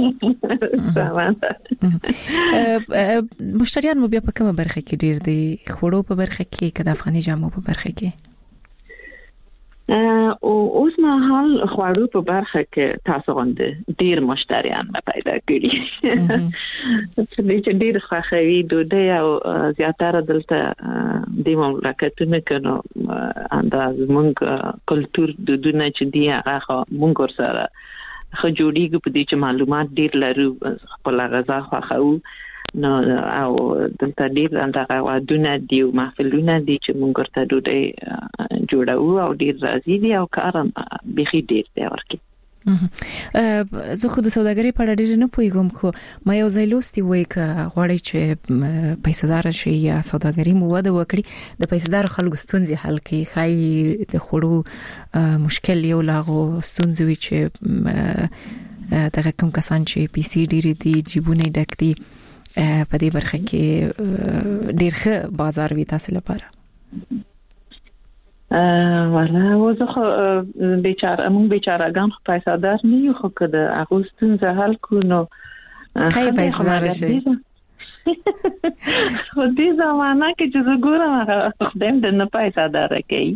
مشتریان مو بیا په کومه برخه کې ډېر دي؟ خوړو په برخه کې که د افغاني جامو په برخه کې؟ او اوس مهال خوړو په برخه کې تاسو غونډه ډیر مشتریان پیدا کړي چې ډیر خوښوي دوی او زیاتره دلته د مملکتونو کنو انداز مونږ کلچر د دنیا چې دی هغه مونږ سره خو جوړیږي په دې چې معلومات ډیر لرو خپل غذا خوښو نو او دلته ډیر اندغه ودونه دی او محفلونه دي چې مونږ ورته دوی جوړو او ډیر راځي دي او کارم بخي ډیر دی ورکی. زه خو د سوداګرۍ په اړه ډېر نه پوهیږم خو ما یو ځای لوستي وای ک غواړي چې پیسېدار شي یا سوداګري مو وده وکړي د پیسېدار خلکو ستونزې حل کړي خای د خړو مشکل یو لاغو ستونزې وي چې دغه کوم کسان چې پی سي ډېر دي جیبونه ډک دي په دې برخه کې ډېر ښه بازار وي تاسو لپاره. ولا وزخه بیچاره مون بیچارهګان خو پیسادار نه یو خو کده اغوستون زهل کو نو خای پیسادار شي خو دې زمانہ کې چې زګورم خدام د نه پیسادار کوي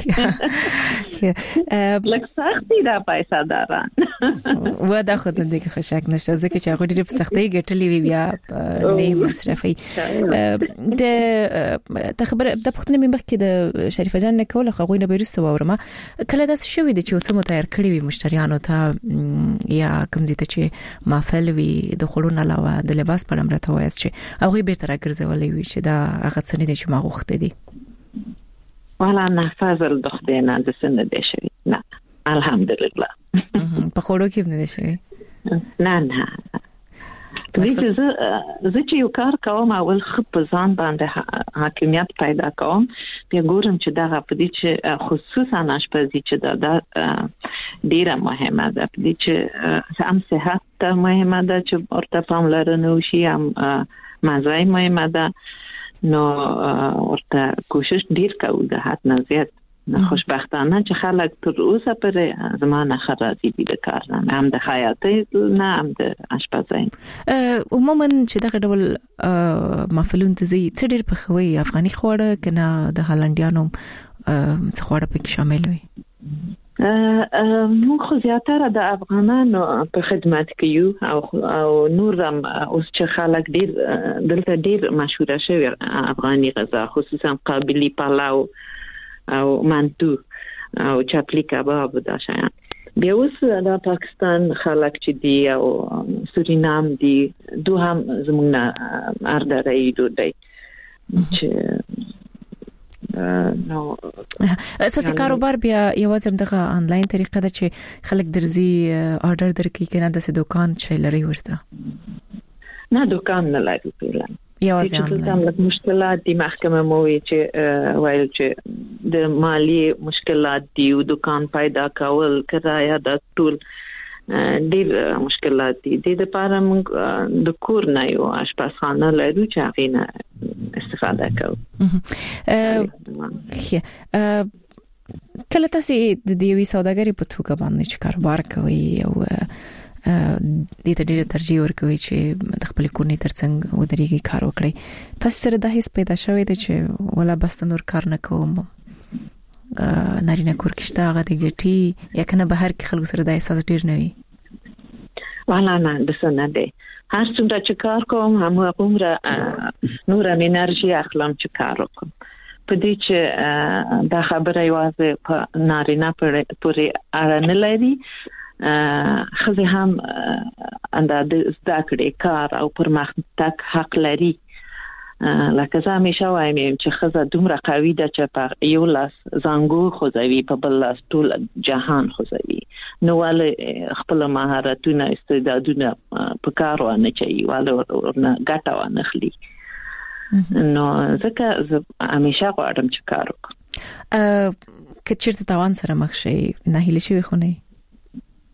لکه سختي دا پیساداران و دا خود دې کې خوشاک نشته ځکه چې هغه ډېر په سختۍ ګټلې وی بیا نه مصرفي د تخبر د پښتنې مې مخکې د شریفه جان نه کوله خو غوینه بیرسته وورما کله داس شوې د چې څه متایر کړی وي مشتریانو ته یا کوم دي ته چې محفل وي د خړو نه علاوه د لباس په اړه مرته وایي چې هغه بیرته راګرځولې وي چې دا هغه څه نه دي چې ما غوښته دي. والا نه فضل د خدای نه د سن دې شوی نه الحمدلله په خوړو کې نه شوی نه نه زه زه چې یو کار کوم اول خپ ځان باندې حاکمیت پیدا کوم بیا ګورم چې دا په دې چې خصوصا آشپزي چې دا ډیره مهمه ده په دې چې هم صحت مهمه ده چې ورته پاملرنه وشي هم مزای مهمه ده نو ورته کوشش ډیر کوو د حد نه زیات نه خوشبختانه چې خلک تر اوسه پر زمانه خرازي دي د کار نه هم د حیاتي نه هم د آشپزۍ عموما چې دغه ډول محفلون ته زی څه ډیر په خوي افغاني خواړه کنه د هالندیانو څه خواړه پکې شامل وي. موږ خو زیاتره د افغانانو په خدمت کې یو او او نور هم اوس چې خلک ډیر دلته ډیر مشهور شوی افغاني غذا خصوصا قابلی پلاو او مانتو او چپلی کباب دا شایان بیا اوس د پاکستان خلک چې دی او سورینام دی دوه هم زموږ نه ارداري دوی چې نو اساسي کاروبار بیا یوازې دغه آنلاین طریقه ده چې خلک درځي آرډر درکې کنه د دکان چې لري ورته نه دکان نه لري پیلان یوازې آنلاین مشکلات دي محکمه مو چې وایي چې د مالی مشکلات دي او دکان پیدا کول کرایه د ټول ډېر مشکلات دي د لپاره موږ د کور نه یو آشپزخانه لرو چې هغه نه استفاده کوو. کله تاسو د دې سوداګرۍ په توګه باندې چې کاروبار کوي او دې ته ډېر ترجیح ورکوي چې د خپل کورنۍ ترڅنګ ودرېږي کار وکړي تاسو سره د هیڅ پیدا شوی دی چې ولا بس نور کار نه کوم نارینه کور کې شته هغه د ګټي یا کنه بهر کې خلکو سره د احساس ډیر نه وي والا نه د سن دی هر څومره چې کار کوم هم عمره نور انرژي اخلم چې کار وکم په دې چې دا خبره یوازې په نارینه پورې اړه نه لري خزه هم انداز زده کړې کار او پرمختګ حق لري لکه زه همیشه وایم چې خزه دومره قوي ده چې په یو لاس زنګو خوځوي په بل لاس ټول جهان خوځوي نو ول خپل مهارتونه استعدادونه په کار ونه چي ول ورنه ګټه ونه خلی نو ځکه زه همیشه غواړم چې کار وکړم که چیرته تاوان سره مخ شي نه هیله شي خو نه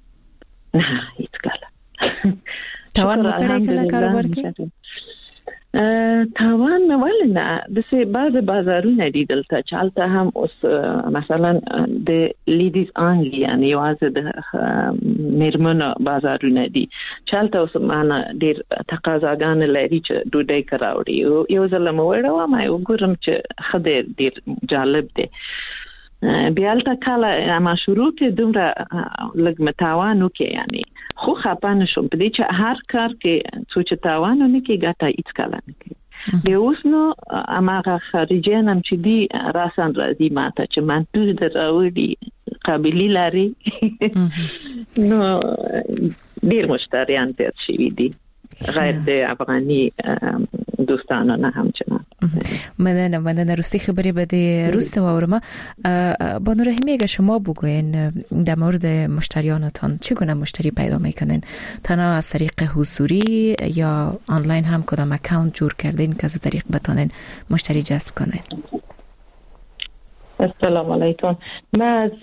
نه هیڅ کله تاوان وکړای کله کاروبار کې تاوان ولی نه دسه بعض بازارونه دی دلته چالته هم اوس مثلا د لیدیز آنلی یعنی واز د میرمنو بازارونه دی چالته اوس معنا ډیر تقاضاګان لري چې ډوډۍ کراوړي یو ځل مو وړو ما یو ګورم چې خدای ډیر جالب دی بیالته کله ما شروع کې دومره لږ متاوانو کې یعنی خو خپانه شوم په دې چې هر کار کې څه تاوانو نه کې ګټه هیڅ کله نه کې د اوس نو اماغه خارجيانم چې دی راسن راځي ماته چې من ټول دراوړي قابلیت لري نو ډیر مشتریان تر شي دي غیر د افغاني دوستانو نه همچنان مننه مننه راستی خبری بده روست و اورما بانو رحیمی اگه شما بگوین در مورد مشتریانتان چگونه مشتری پیدا میکنین تنها از طریق حضوری یا آنلاین هم کدام اکاونت جور کردین که از طریق بتانین مشتری جذب کنین؟ السلام علیکم. من از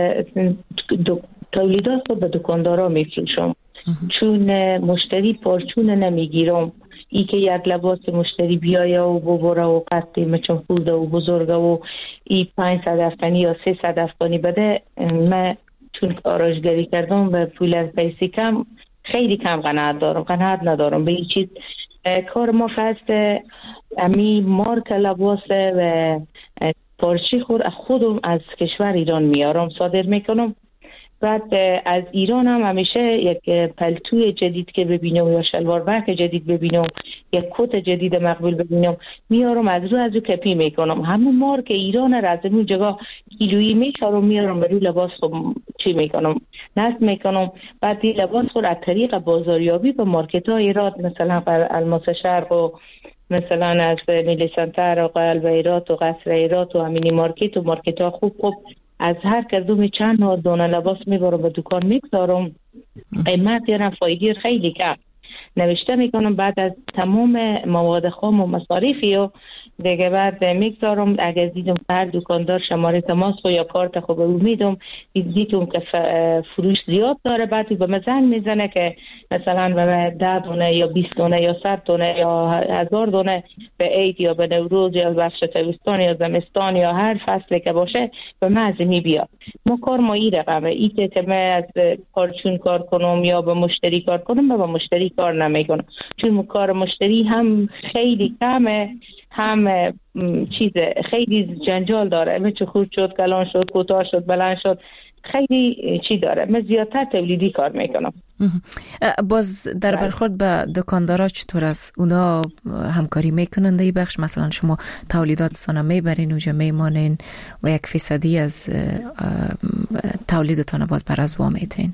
تولیدات خود به دکاندارا میفروشم چون مشتری پارچون نمیگیرم ای که یک لباس مشتری بیایه و ببره و قطعی مچم خورده و بزرگه و ای پنج صد افغانی یا سه صد افغانی بده من چون آرایشگری کردم به پول پیسی کم خیلی کم قناعت دارم قناعت ندارم به این چیز کار ما فست امی مارک لباس و پارچی خود خودم از کشور ایران میارم صادر میکنم بعد از ایران هم همیشه یک پلتوی جدید که ببینم یا شلوار بک جدید ببینم یک کت جدید مقبول ببینم میارم از رو از رو کپی میکنم همون مارک ایران را از اون جگاه کیلویی میخرم میارم به روی لباس خود چی میکنم نصب میکنم بعد این لباس خود از طریق بازاریابی به مارکت های ایراد مثلا الماس شرق و مثلا از میلی سنتر و قلب ایراد و قصر ایراد و همینی مارکت و مارکت ها خوب خوب از هر کدوم چند ها دونه لباس میبرم به دکان میگذارم قیمت یا فایده خیلی کم نوشته میکنم بعد از تمام مواد خام و مصارفی و دیگه بعد میگذارم اگر دیدم هر دکاندار شماره تماس خو یا کارت خو به او میدم دیدم که فروش زیاد داره بعد به مزن میزنه که مثلا به ده دونه یا بیست دونه یا صد دونه یا هزار دونه به عید یا به نوروز یا بخش تابستان یا زمستان یا هر فصلی که باشه به مزمی بیاد ما کار ما این رقمه این که من از پارچون کار کنم یا به مشتری کار کنم و به مشتری کار نمیکنم چون کار مشتری هم خیلی کمه هم چیز خیلی جنجال داره مثل خورد شد کلان شد کوتاه شد بلند شد خیلی چی داره من زیادتر تولیدی کار میکنم. باز در برخورد به دکاندارا چطور است؟ اونا همکاری میکنند این بخش مثلا شما تولیداتتان میبرین اونجا میمانین و یک فیصدی از تولیدتان باز بر از وامیتین؟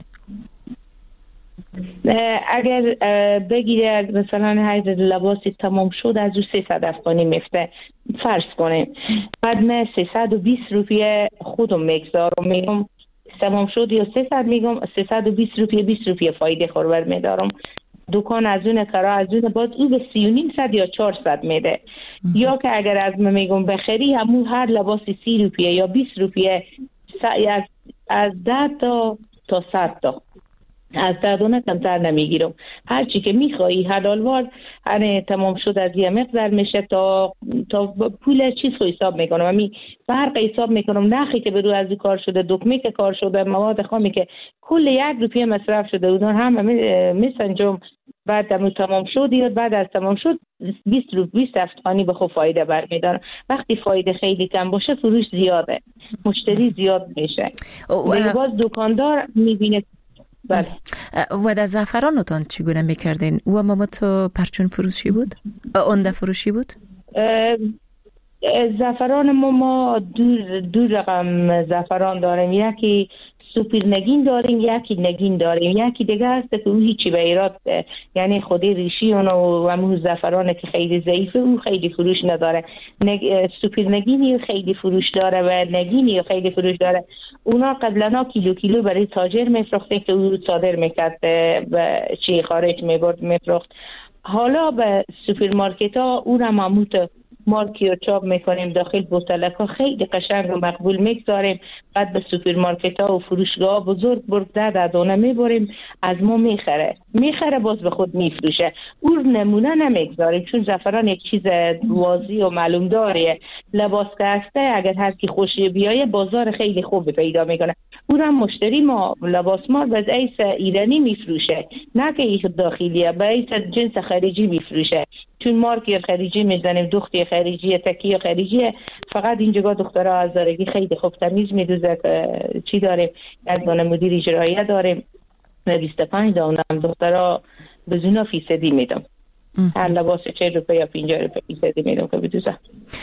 اگر بگیره مثلا هر لباسی تمام شد از او سیصد افغانی میفته فرض کنیم بعد من سیصد و بیست روپیه خودم میگذارم میگم تمام شد یا سیصد میگم سیصد و بیست روپیه بیست روپیه فایده خورور میدارم دکان از اون کرا از اون باز او به سی و نیم صد یا چهارصد میده یا که اگر از من میگم بخری همون هر لباسی سی روپیه یا بیست روپیه از ده تا تا صد تا از دردونه کمتر نمیگیرم هر چی که میخوایی حلالوار هر تمام شد از یه مقدار میشه تا تا پول چیز رو حساب میکنم همین فرق حساب میکنم نخی که برو از کار شده دکمه که کار شده مواد خامی که کل یک روپیه مصرف شده اون هم میسنجم بعد دمو تمام شد یا بعد از تمام شد بیست رو بیست افغانی به خود فایده برمیدارم وقتی فایده خیلی کم باشه فروش زیاده مشتری زیاد میشه و باز دکاندار میبینه. بله. و در زعفرانتان چگونه میکردین؟ او ماما تو پرچون فروشی بود؟ اونده فروشی بود؟ زعفران ما ما دو, دو رقم زعفران داریم یکی سوپر نگین داریم یکی نگین داریم یکی دیگه هست که او هیچی به ایراد یعنی خودی ریشی اون و همون زعفرانه که خیلی ضعیفه او خیلی فروش نداره نگ... سوپر نگینی خیلی فروش داره و نگینی خیلی فروش داره اونا قبلا کیلو کیلو برای تاجر میفروخته که او صادر میکرد به چی خارج میبرد میفروخت حالا به سوپرمارکت ها او را معموت مارکی رو چاپ میکنیم داخل بوتلک ها، خیلی قشنگ و مقبول میگذاریم. بعد به سوپرمارکت ها و فروشگاه بزرگ برده در دانه میبریم، از ما میخره میخره باز به خود میفروشه. اون نمونه نمیگذاریم چون زعفران یک چیز واضح و معلوم داره. لباس که هسته اگر هر کی خوشی بیایه بازار خیلی خوب پیدا میکنه. اونم مشتری ما لباس ما به ایس ایرانی میفروشه، نه که ایک داخلیه، به ایس جنس خارجی میفروشه. چون مارکی خارجی میزنیم، دختی خارجی، تکیه خارجی. فقط اینجا دخترها از دارگی خیلی خوب تمیز میدوزه که چی داریم. یک دانه مدیر اجرایی داریم و بیست و پنج دانه دخترها بزونا فیصدی میدم. هر لباس چهل روپه یا پنجاه روپه فیصدی میدم که بدوزه.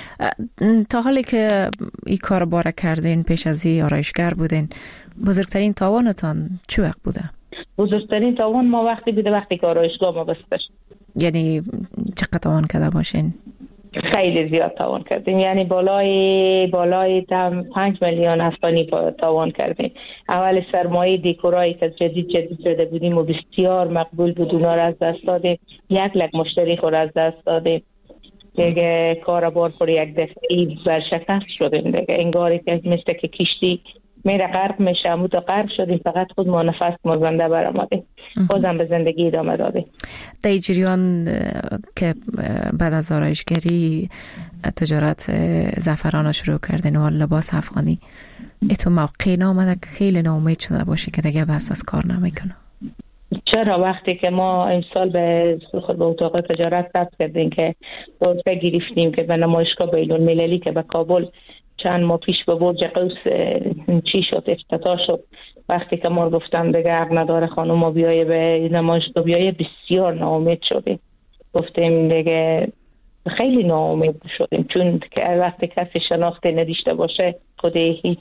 تا حالی که این کار باره کردین، پیش از این آرایشگر بودین، بزرگترین تاوانتان چه وقت بوده؟ بزرگترین تاوان ما وقتی بوده وقتی که آرایشگاه ما بسته شد. یعنی چقدر تاوان کرده باشین؟ خیلی زیاد تاوان کردیم، یعنی بالای بالای تام پنج میلیون افغانی تاوان کردیم. اول سرمایه دیکورایی که جدید جدید شده بودیم و بسیار مقبول بود، اونا را از دست دادیم. یک لک مشتری خود از دست دادیم دیگه. کاربار پر یک دفعه برشکست شدیم دیگه. انگاری که مثل که کشتی میره غرق میشه، همون تا غرق شدیم، فقط خود ما نفس ما زنده برآمدیم، بازم به زندگی ادامه دادیم. در جریان که بعد از آرایشگری تجارت زعفران شروع کردین و لباس افغانی، اتو موقعی نامده که خیلی ناامید شده باشه که دیگه بس از کار نمیکنه؟ چرا وقتی که ما امسال به خود به اتاق تجارت ثبت کردیم که عضو گرفتیم که به نمایشگاه بین المللی که به کابل چند ماه پیش به برج قوس چی شد، افتتاح شد، وقتی که ما گفتم دیگه حق نداره خانم ما بیایه به نمایشگاه بیایه، بسیار ناامید شدیم. گفتیم دیگه خیلی ناامید شدیم، چون که وقتی کسی شناخته نداشته باشه خود هیچ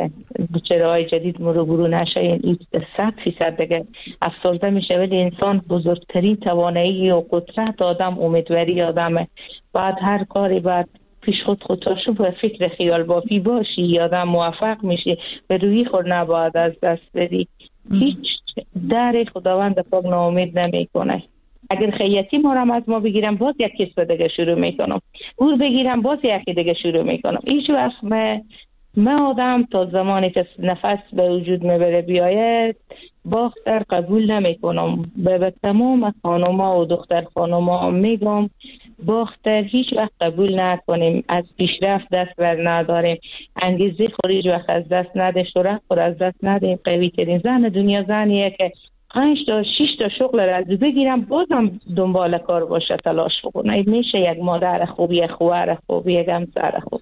چرای جدید مرو برو نشه، این صد فیصد دیگه افسرده میشه. ولی انسان بزرگترین توانایی و قدرت آدم امیدواری آدمه. بعد هر کاری بعد پیش خود خودتاشو با فکر خیال بافی باشی، یادم موفق میشی، به روی خود نباید از دست بدی. هیچ در خداوند پاک ناامید نمی کنه. اگر خیاطی ما رو از ما بگیرم باز یک کسب دیگه شروع میکنم، گور بگیرم باز یکی دیگه شروع میکنم. هیچ وقت من من آدم تا زمانی که نفس به وجود میبره بیاید باختر قبول نمیکنم. به, به تمام خانوما و دختر خانوما میگم باختر هیچ وقت قبول نکنیم. از پیشرفت دست بر نداریم، انگیزه خورج وقت از دست نده، شرف خور از دست نده. قوی ترین زن دنیا زنیه که پنج تا شش تا شغل را از بگیرم بازم دنبال کار باشه، تلاش بکنه. میشه یک مادر خوب، یک خواهر خوب، یک همسر خوب.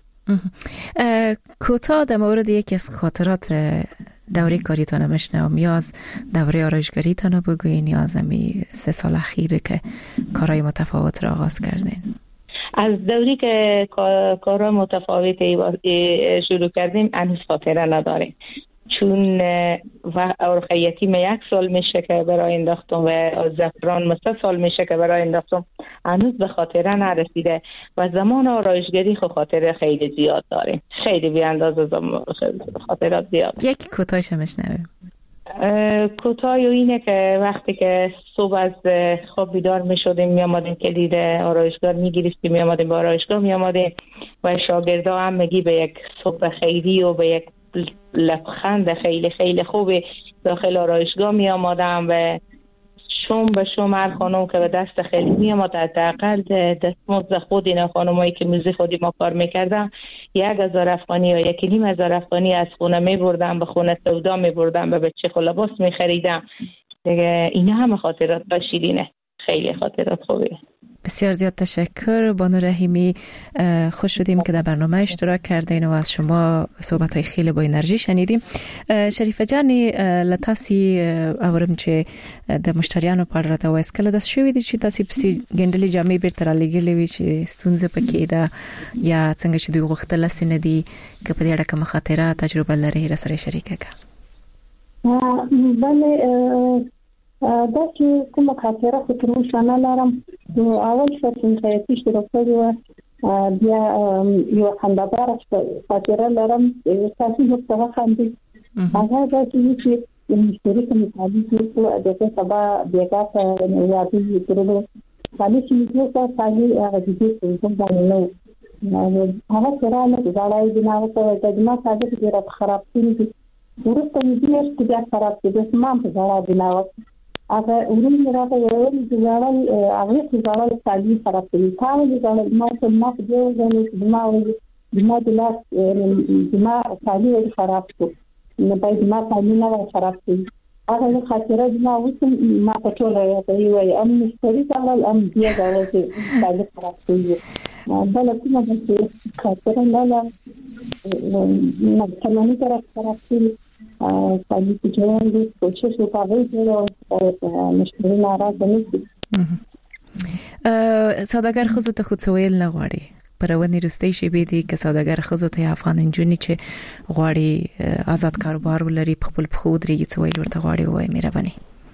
کوتاه در مورد یکی از خاطرات دوره کاریتان میشنوم، یا از دوره آرایشگری تان بگوین یا از امی سه سال اخیره که کارهای متفاوت را آغاز کردین. از دوری که کارهای متفاوت شروع کردیم هنوز خاطره نداریم، چون خیاطی من یک سال میشه که برای انداختم و زعفران سه سال میشه که برای انداختم، هنوز به خاطره نرسیده. و زمان آرایشگری خو خاطره خیلی زیاد داریم، خیلی بی اندازه خاطرات زیاد. یک کوتاهش میشنویم. کوتاه اینه که وقتی که صبح از خواب بیدار میشدیم میامدیم کلید آرایشگاه میگرفتیم، میامدیم به آرایشگاه میامدیم و شاگردا هم میگی به یک صبح خیری و به یک لبخند خیلی خیلی خوبی داخل آرایشگاه می آمدم و شوم به شوم هر خانم که به دست خیلی می آمد، حداقل دستمزد خود این خانمایی که موزه خودی ما کار میکردم یک هزار افغانی یا یکی نیم هزار افغانی از خونه می بردم، به خونه سودا می بردم و بچه خو لباس می خریدم دیگه. اینا همه خاطرات شیرینه، خیلی خاطرات خوبیه. بسیار زیاد تشکر بانو رحیمی، خوش شدیم که در برنامه اشتراک کردین و از شما صحبت‌های خیلی با انرژی شنیدیم. شریفه جانی لتاسی اورم چې د مشتریانو په اړه ته وایس کله د شوې دي چې تاسو په ګندلې جامې بیرته را لګلې وي چې ستونزه پکې ده یا څنګه چې دوی غوښتل سن دي که په دې اړه کوم خاطره تجربه لري را سره شریکه کا؟ بله دا چې کومه خاطره خو تر اوسه نه لرم. نو اول څه چې خیاطي شروع کړې وه بیا یو خنده‌داره خاطره لرم، تاسو هم څه خاندئ. هغه دا چې د مشتري په مطابق وکړو دغه سبا بیګا ته یادې کړو، خالي چې موږ ته خالي هغه دې څه باندې نو هغه سره نه ځړای دی نو ته د ما ساده کې راځي خراب کیږي ورته دې چې بیا خراب کیږي د سمام په ځړای دی نو هغه ورته راځي یو د ځړای هغه چې ځړای سالي خراب کیږي تا ولې ځړای ما ته ما دې ځنه ما ولې ما د لاس د ما سالي خراب کړ نو باید ما سالي نه خراب کړي هغه خاطره ما وسم ما په ټول راځي وای ام مستری تعال ام بیا راځي سالي خراب کیږي بل کومه چې خاطره نه لا نه څنګه تر خراب کیږي سالي چې جوړ دي کوشش وکړئ او مشکل ناراض نه شي سوداګر خو ته خو څویل نه غواړي پرونی رستي شي به دي که سوداګر خزو ته افغان انجونی چې غواړي آزاد کاروبار ولري په خپل خود ریږي څویل ورته غواړي وای مهرباني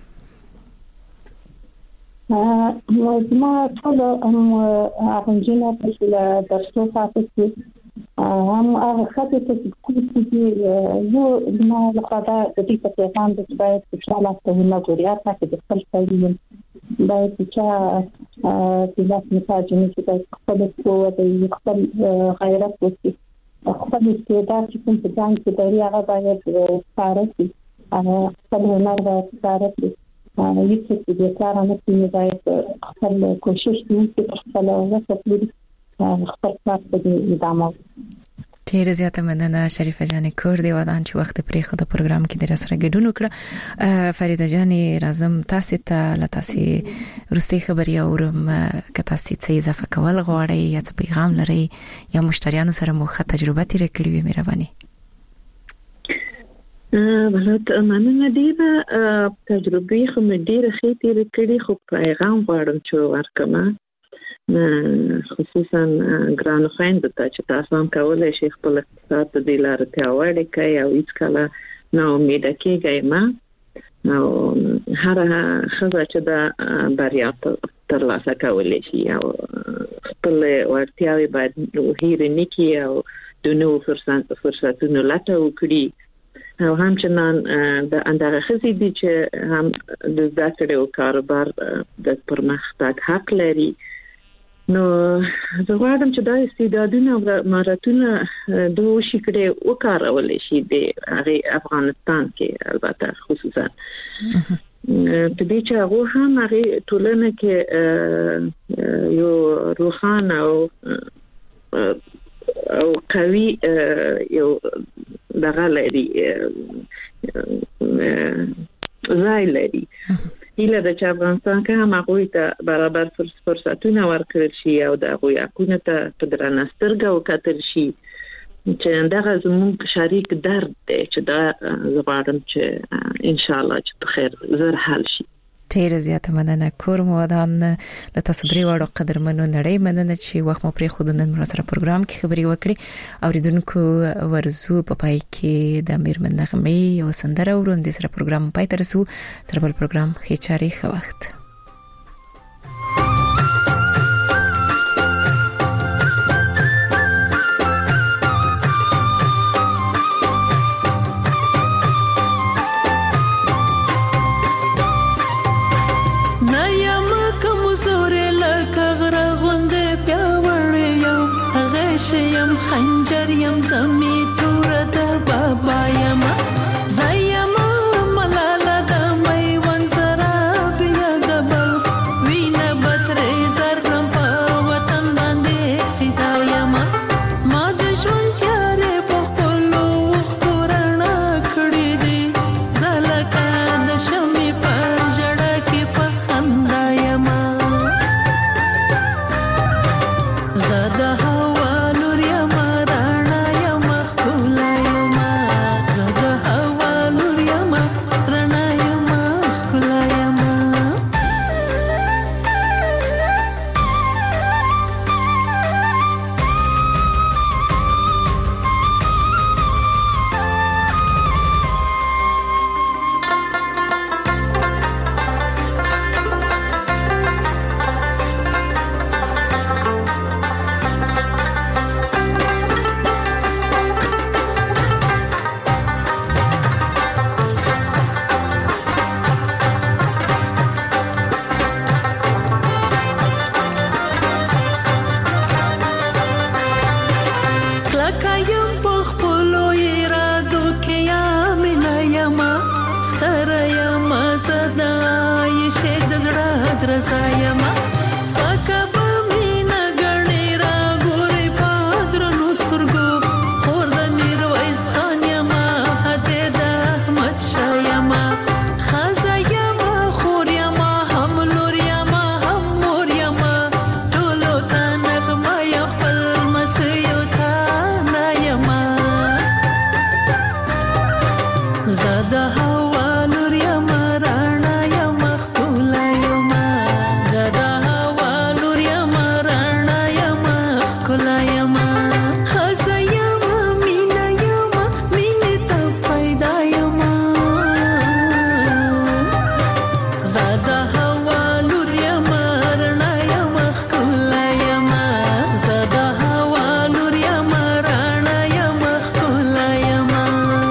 ا ما ټول هم افغانجنه په درسو ساتي هم هغه خاطر چې کوم چې یو ما لخوا د دې په پیغام د باید په شاله ته نه ګوریا تاسو د خپل ځای باید چې د لاس مساجونه چې خپل قوت او خپل غیرت وکړي خپل استعداد چې کوم څه ځان کې دی هغه باید کارسي هغه خپل هنر باید کارسي هیڅ څه د کار نه کېږي باید خپل کوشش وکړي خپل وسه خپل کار په ادامه ډیر زیاته مننه شریفه جان کور دی ودان چې وخت پرې خو د پروګرام کې در سره ګډون وکړه فریده جان راځم تاسو ته لا تاسو ورستي خبري اورم که تاسو څه اضافه کول غواړئ یا څه پیغام لرئ یا مشتریانو سره مو ښه تجربه تیر کړې وي مهرباني بلد مننه ډیره تجربه خو مې ډیره ښه تیر کړې خو پیغام غواړم چې ورکمه خصوصا ګران خويند ته چې تاسو هم کولای شئ خپل اقتصاد په دې لار ته وړي کوي او هیڅ کله نو امید کېږئ ما نو هر خبره چې دا بریا تر لاسه کولای شي او خپل ورتیاوي باید هیر نه کی او د نو فرصت فرصتونو لټه وکړي او هم چې نن د اندازه خزي دي چې هم د ذکر او کاروبار د پرمختګ حق لري نو زه غواړم چې دا استعدادونه او مهارتونه د وشي کړي وکارول شي د افغانستان کې البته خصوصا په دې چې هغه هم هغه ټولنه کې یو روحانه او او قوي یو دغه لري ځای لري هیله د چې افغانستان کې هم هغه ته برابر فرصتونه ورکړل شي او د هغه حقوقو ته په درنه سترګه وکتل شي چې دغه زموږ شریک درد دی چې دا زغړم چې ان شاء الله چې په خیر زر حل شي ډیر زیاته مننه کور مو ودان له تاسو درې وړو قدرمنو نړۍ مننه چې وخت مو پرې خود نن سره پروګرام کې خبري وکړي اوریدونکو ورزو په پای کې د میرمن نغمې او سندره ورون د سره پروګرام پای ته رسو تر بل پروګرام خېچاري خو وخت خنجر یم زمي تور د بابا یم زایم ملاله د مې ون سره بیا د رضایما سپکه به مینه ګڼې راګورې په درنو سترګو خور د میرویس خان یما هدې د احمد شاه یما ښځه یما خور یما هم لور یما هم مور یما ټولو ته نغمه یم خپل لمسیو ته نه یما زه د هوا لور یما رڼا یما ښکلا یما زه د هوا لور یما رڼا یما ښکلا یما ښځه یما مینه یما مینې ته پیدا یما زه د هوا لور یما رڼا یما ښکلا یما زه د هوا لور یما رڼا یما ښکلا یما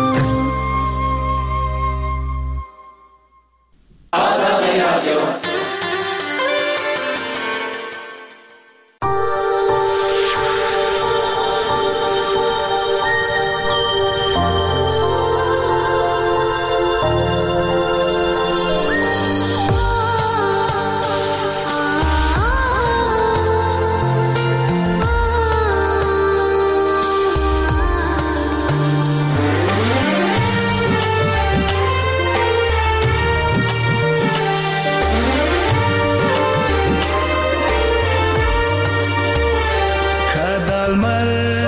کدالمر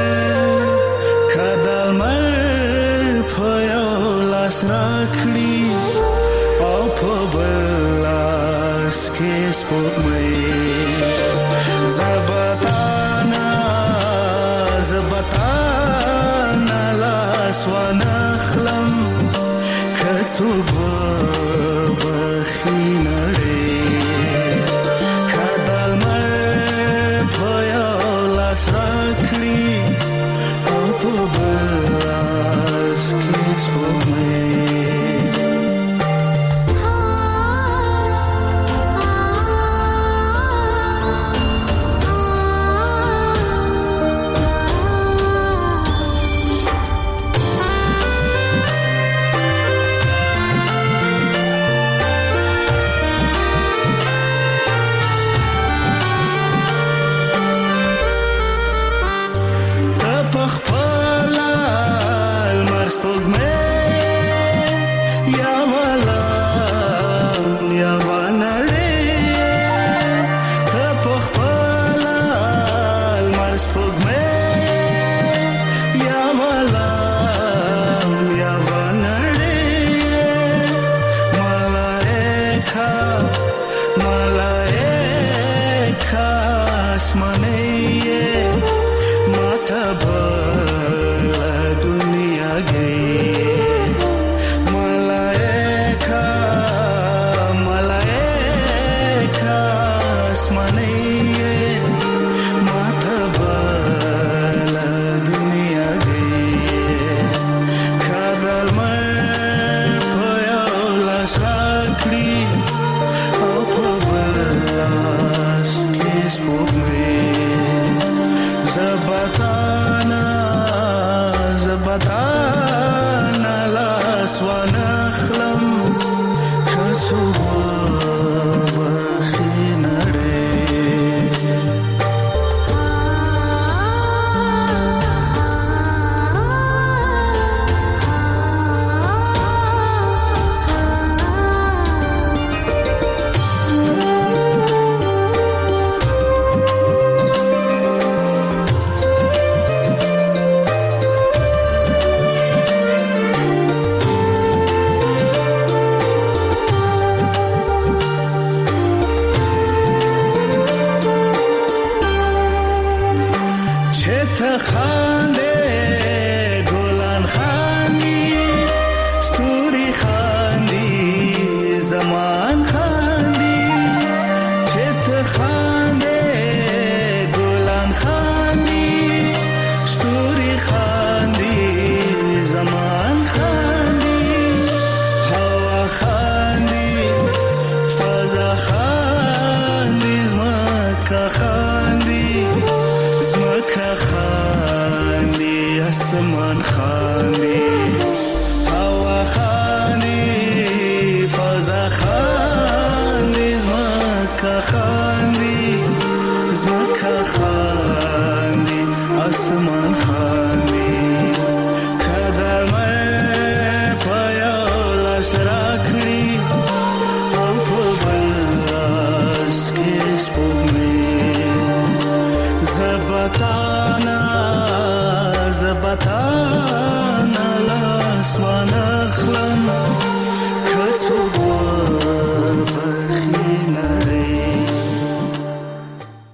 کدالمر په یو لاس راکړي او په بل لاس کې سپوږمۍ زبطانا زبطانا لاس ونخلم کڅوب بخي نړۍ کدالمر په یو لاس راکړي او په بل لاس کې سپوږمۍ ته په خپله لمر سپوږمۍ یوه لم یوه نړۍ ته په خپله لمر سپوږمۍ یوه لم یوه نړۍ ملایکه ملایکه اسمانۍ ماته بله دنیا گئی ملائکه ملائکه اسمانۍ ماته بله دنیا گئی کدالمر په یو لاس راکړي او په بل لاس کې سپوږمۍ زبطانا زبطانا لاس ونخلم کڅوب بخي نړۍ ته خاندې ګلان خاندي ستوري خاندي زمان خاندي چې ته خاندې ګلان خاندي ستوري خاندي زمان خاندي هوا خاندي فضا خاندي زمکه خاندي زمکه خاندي اسمان خاندي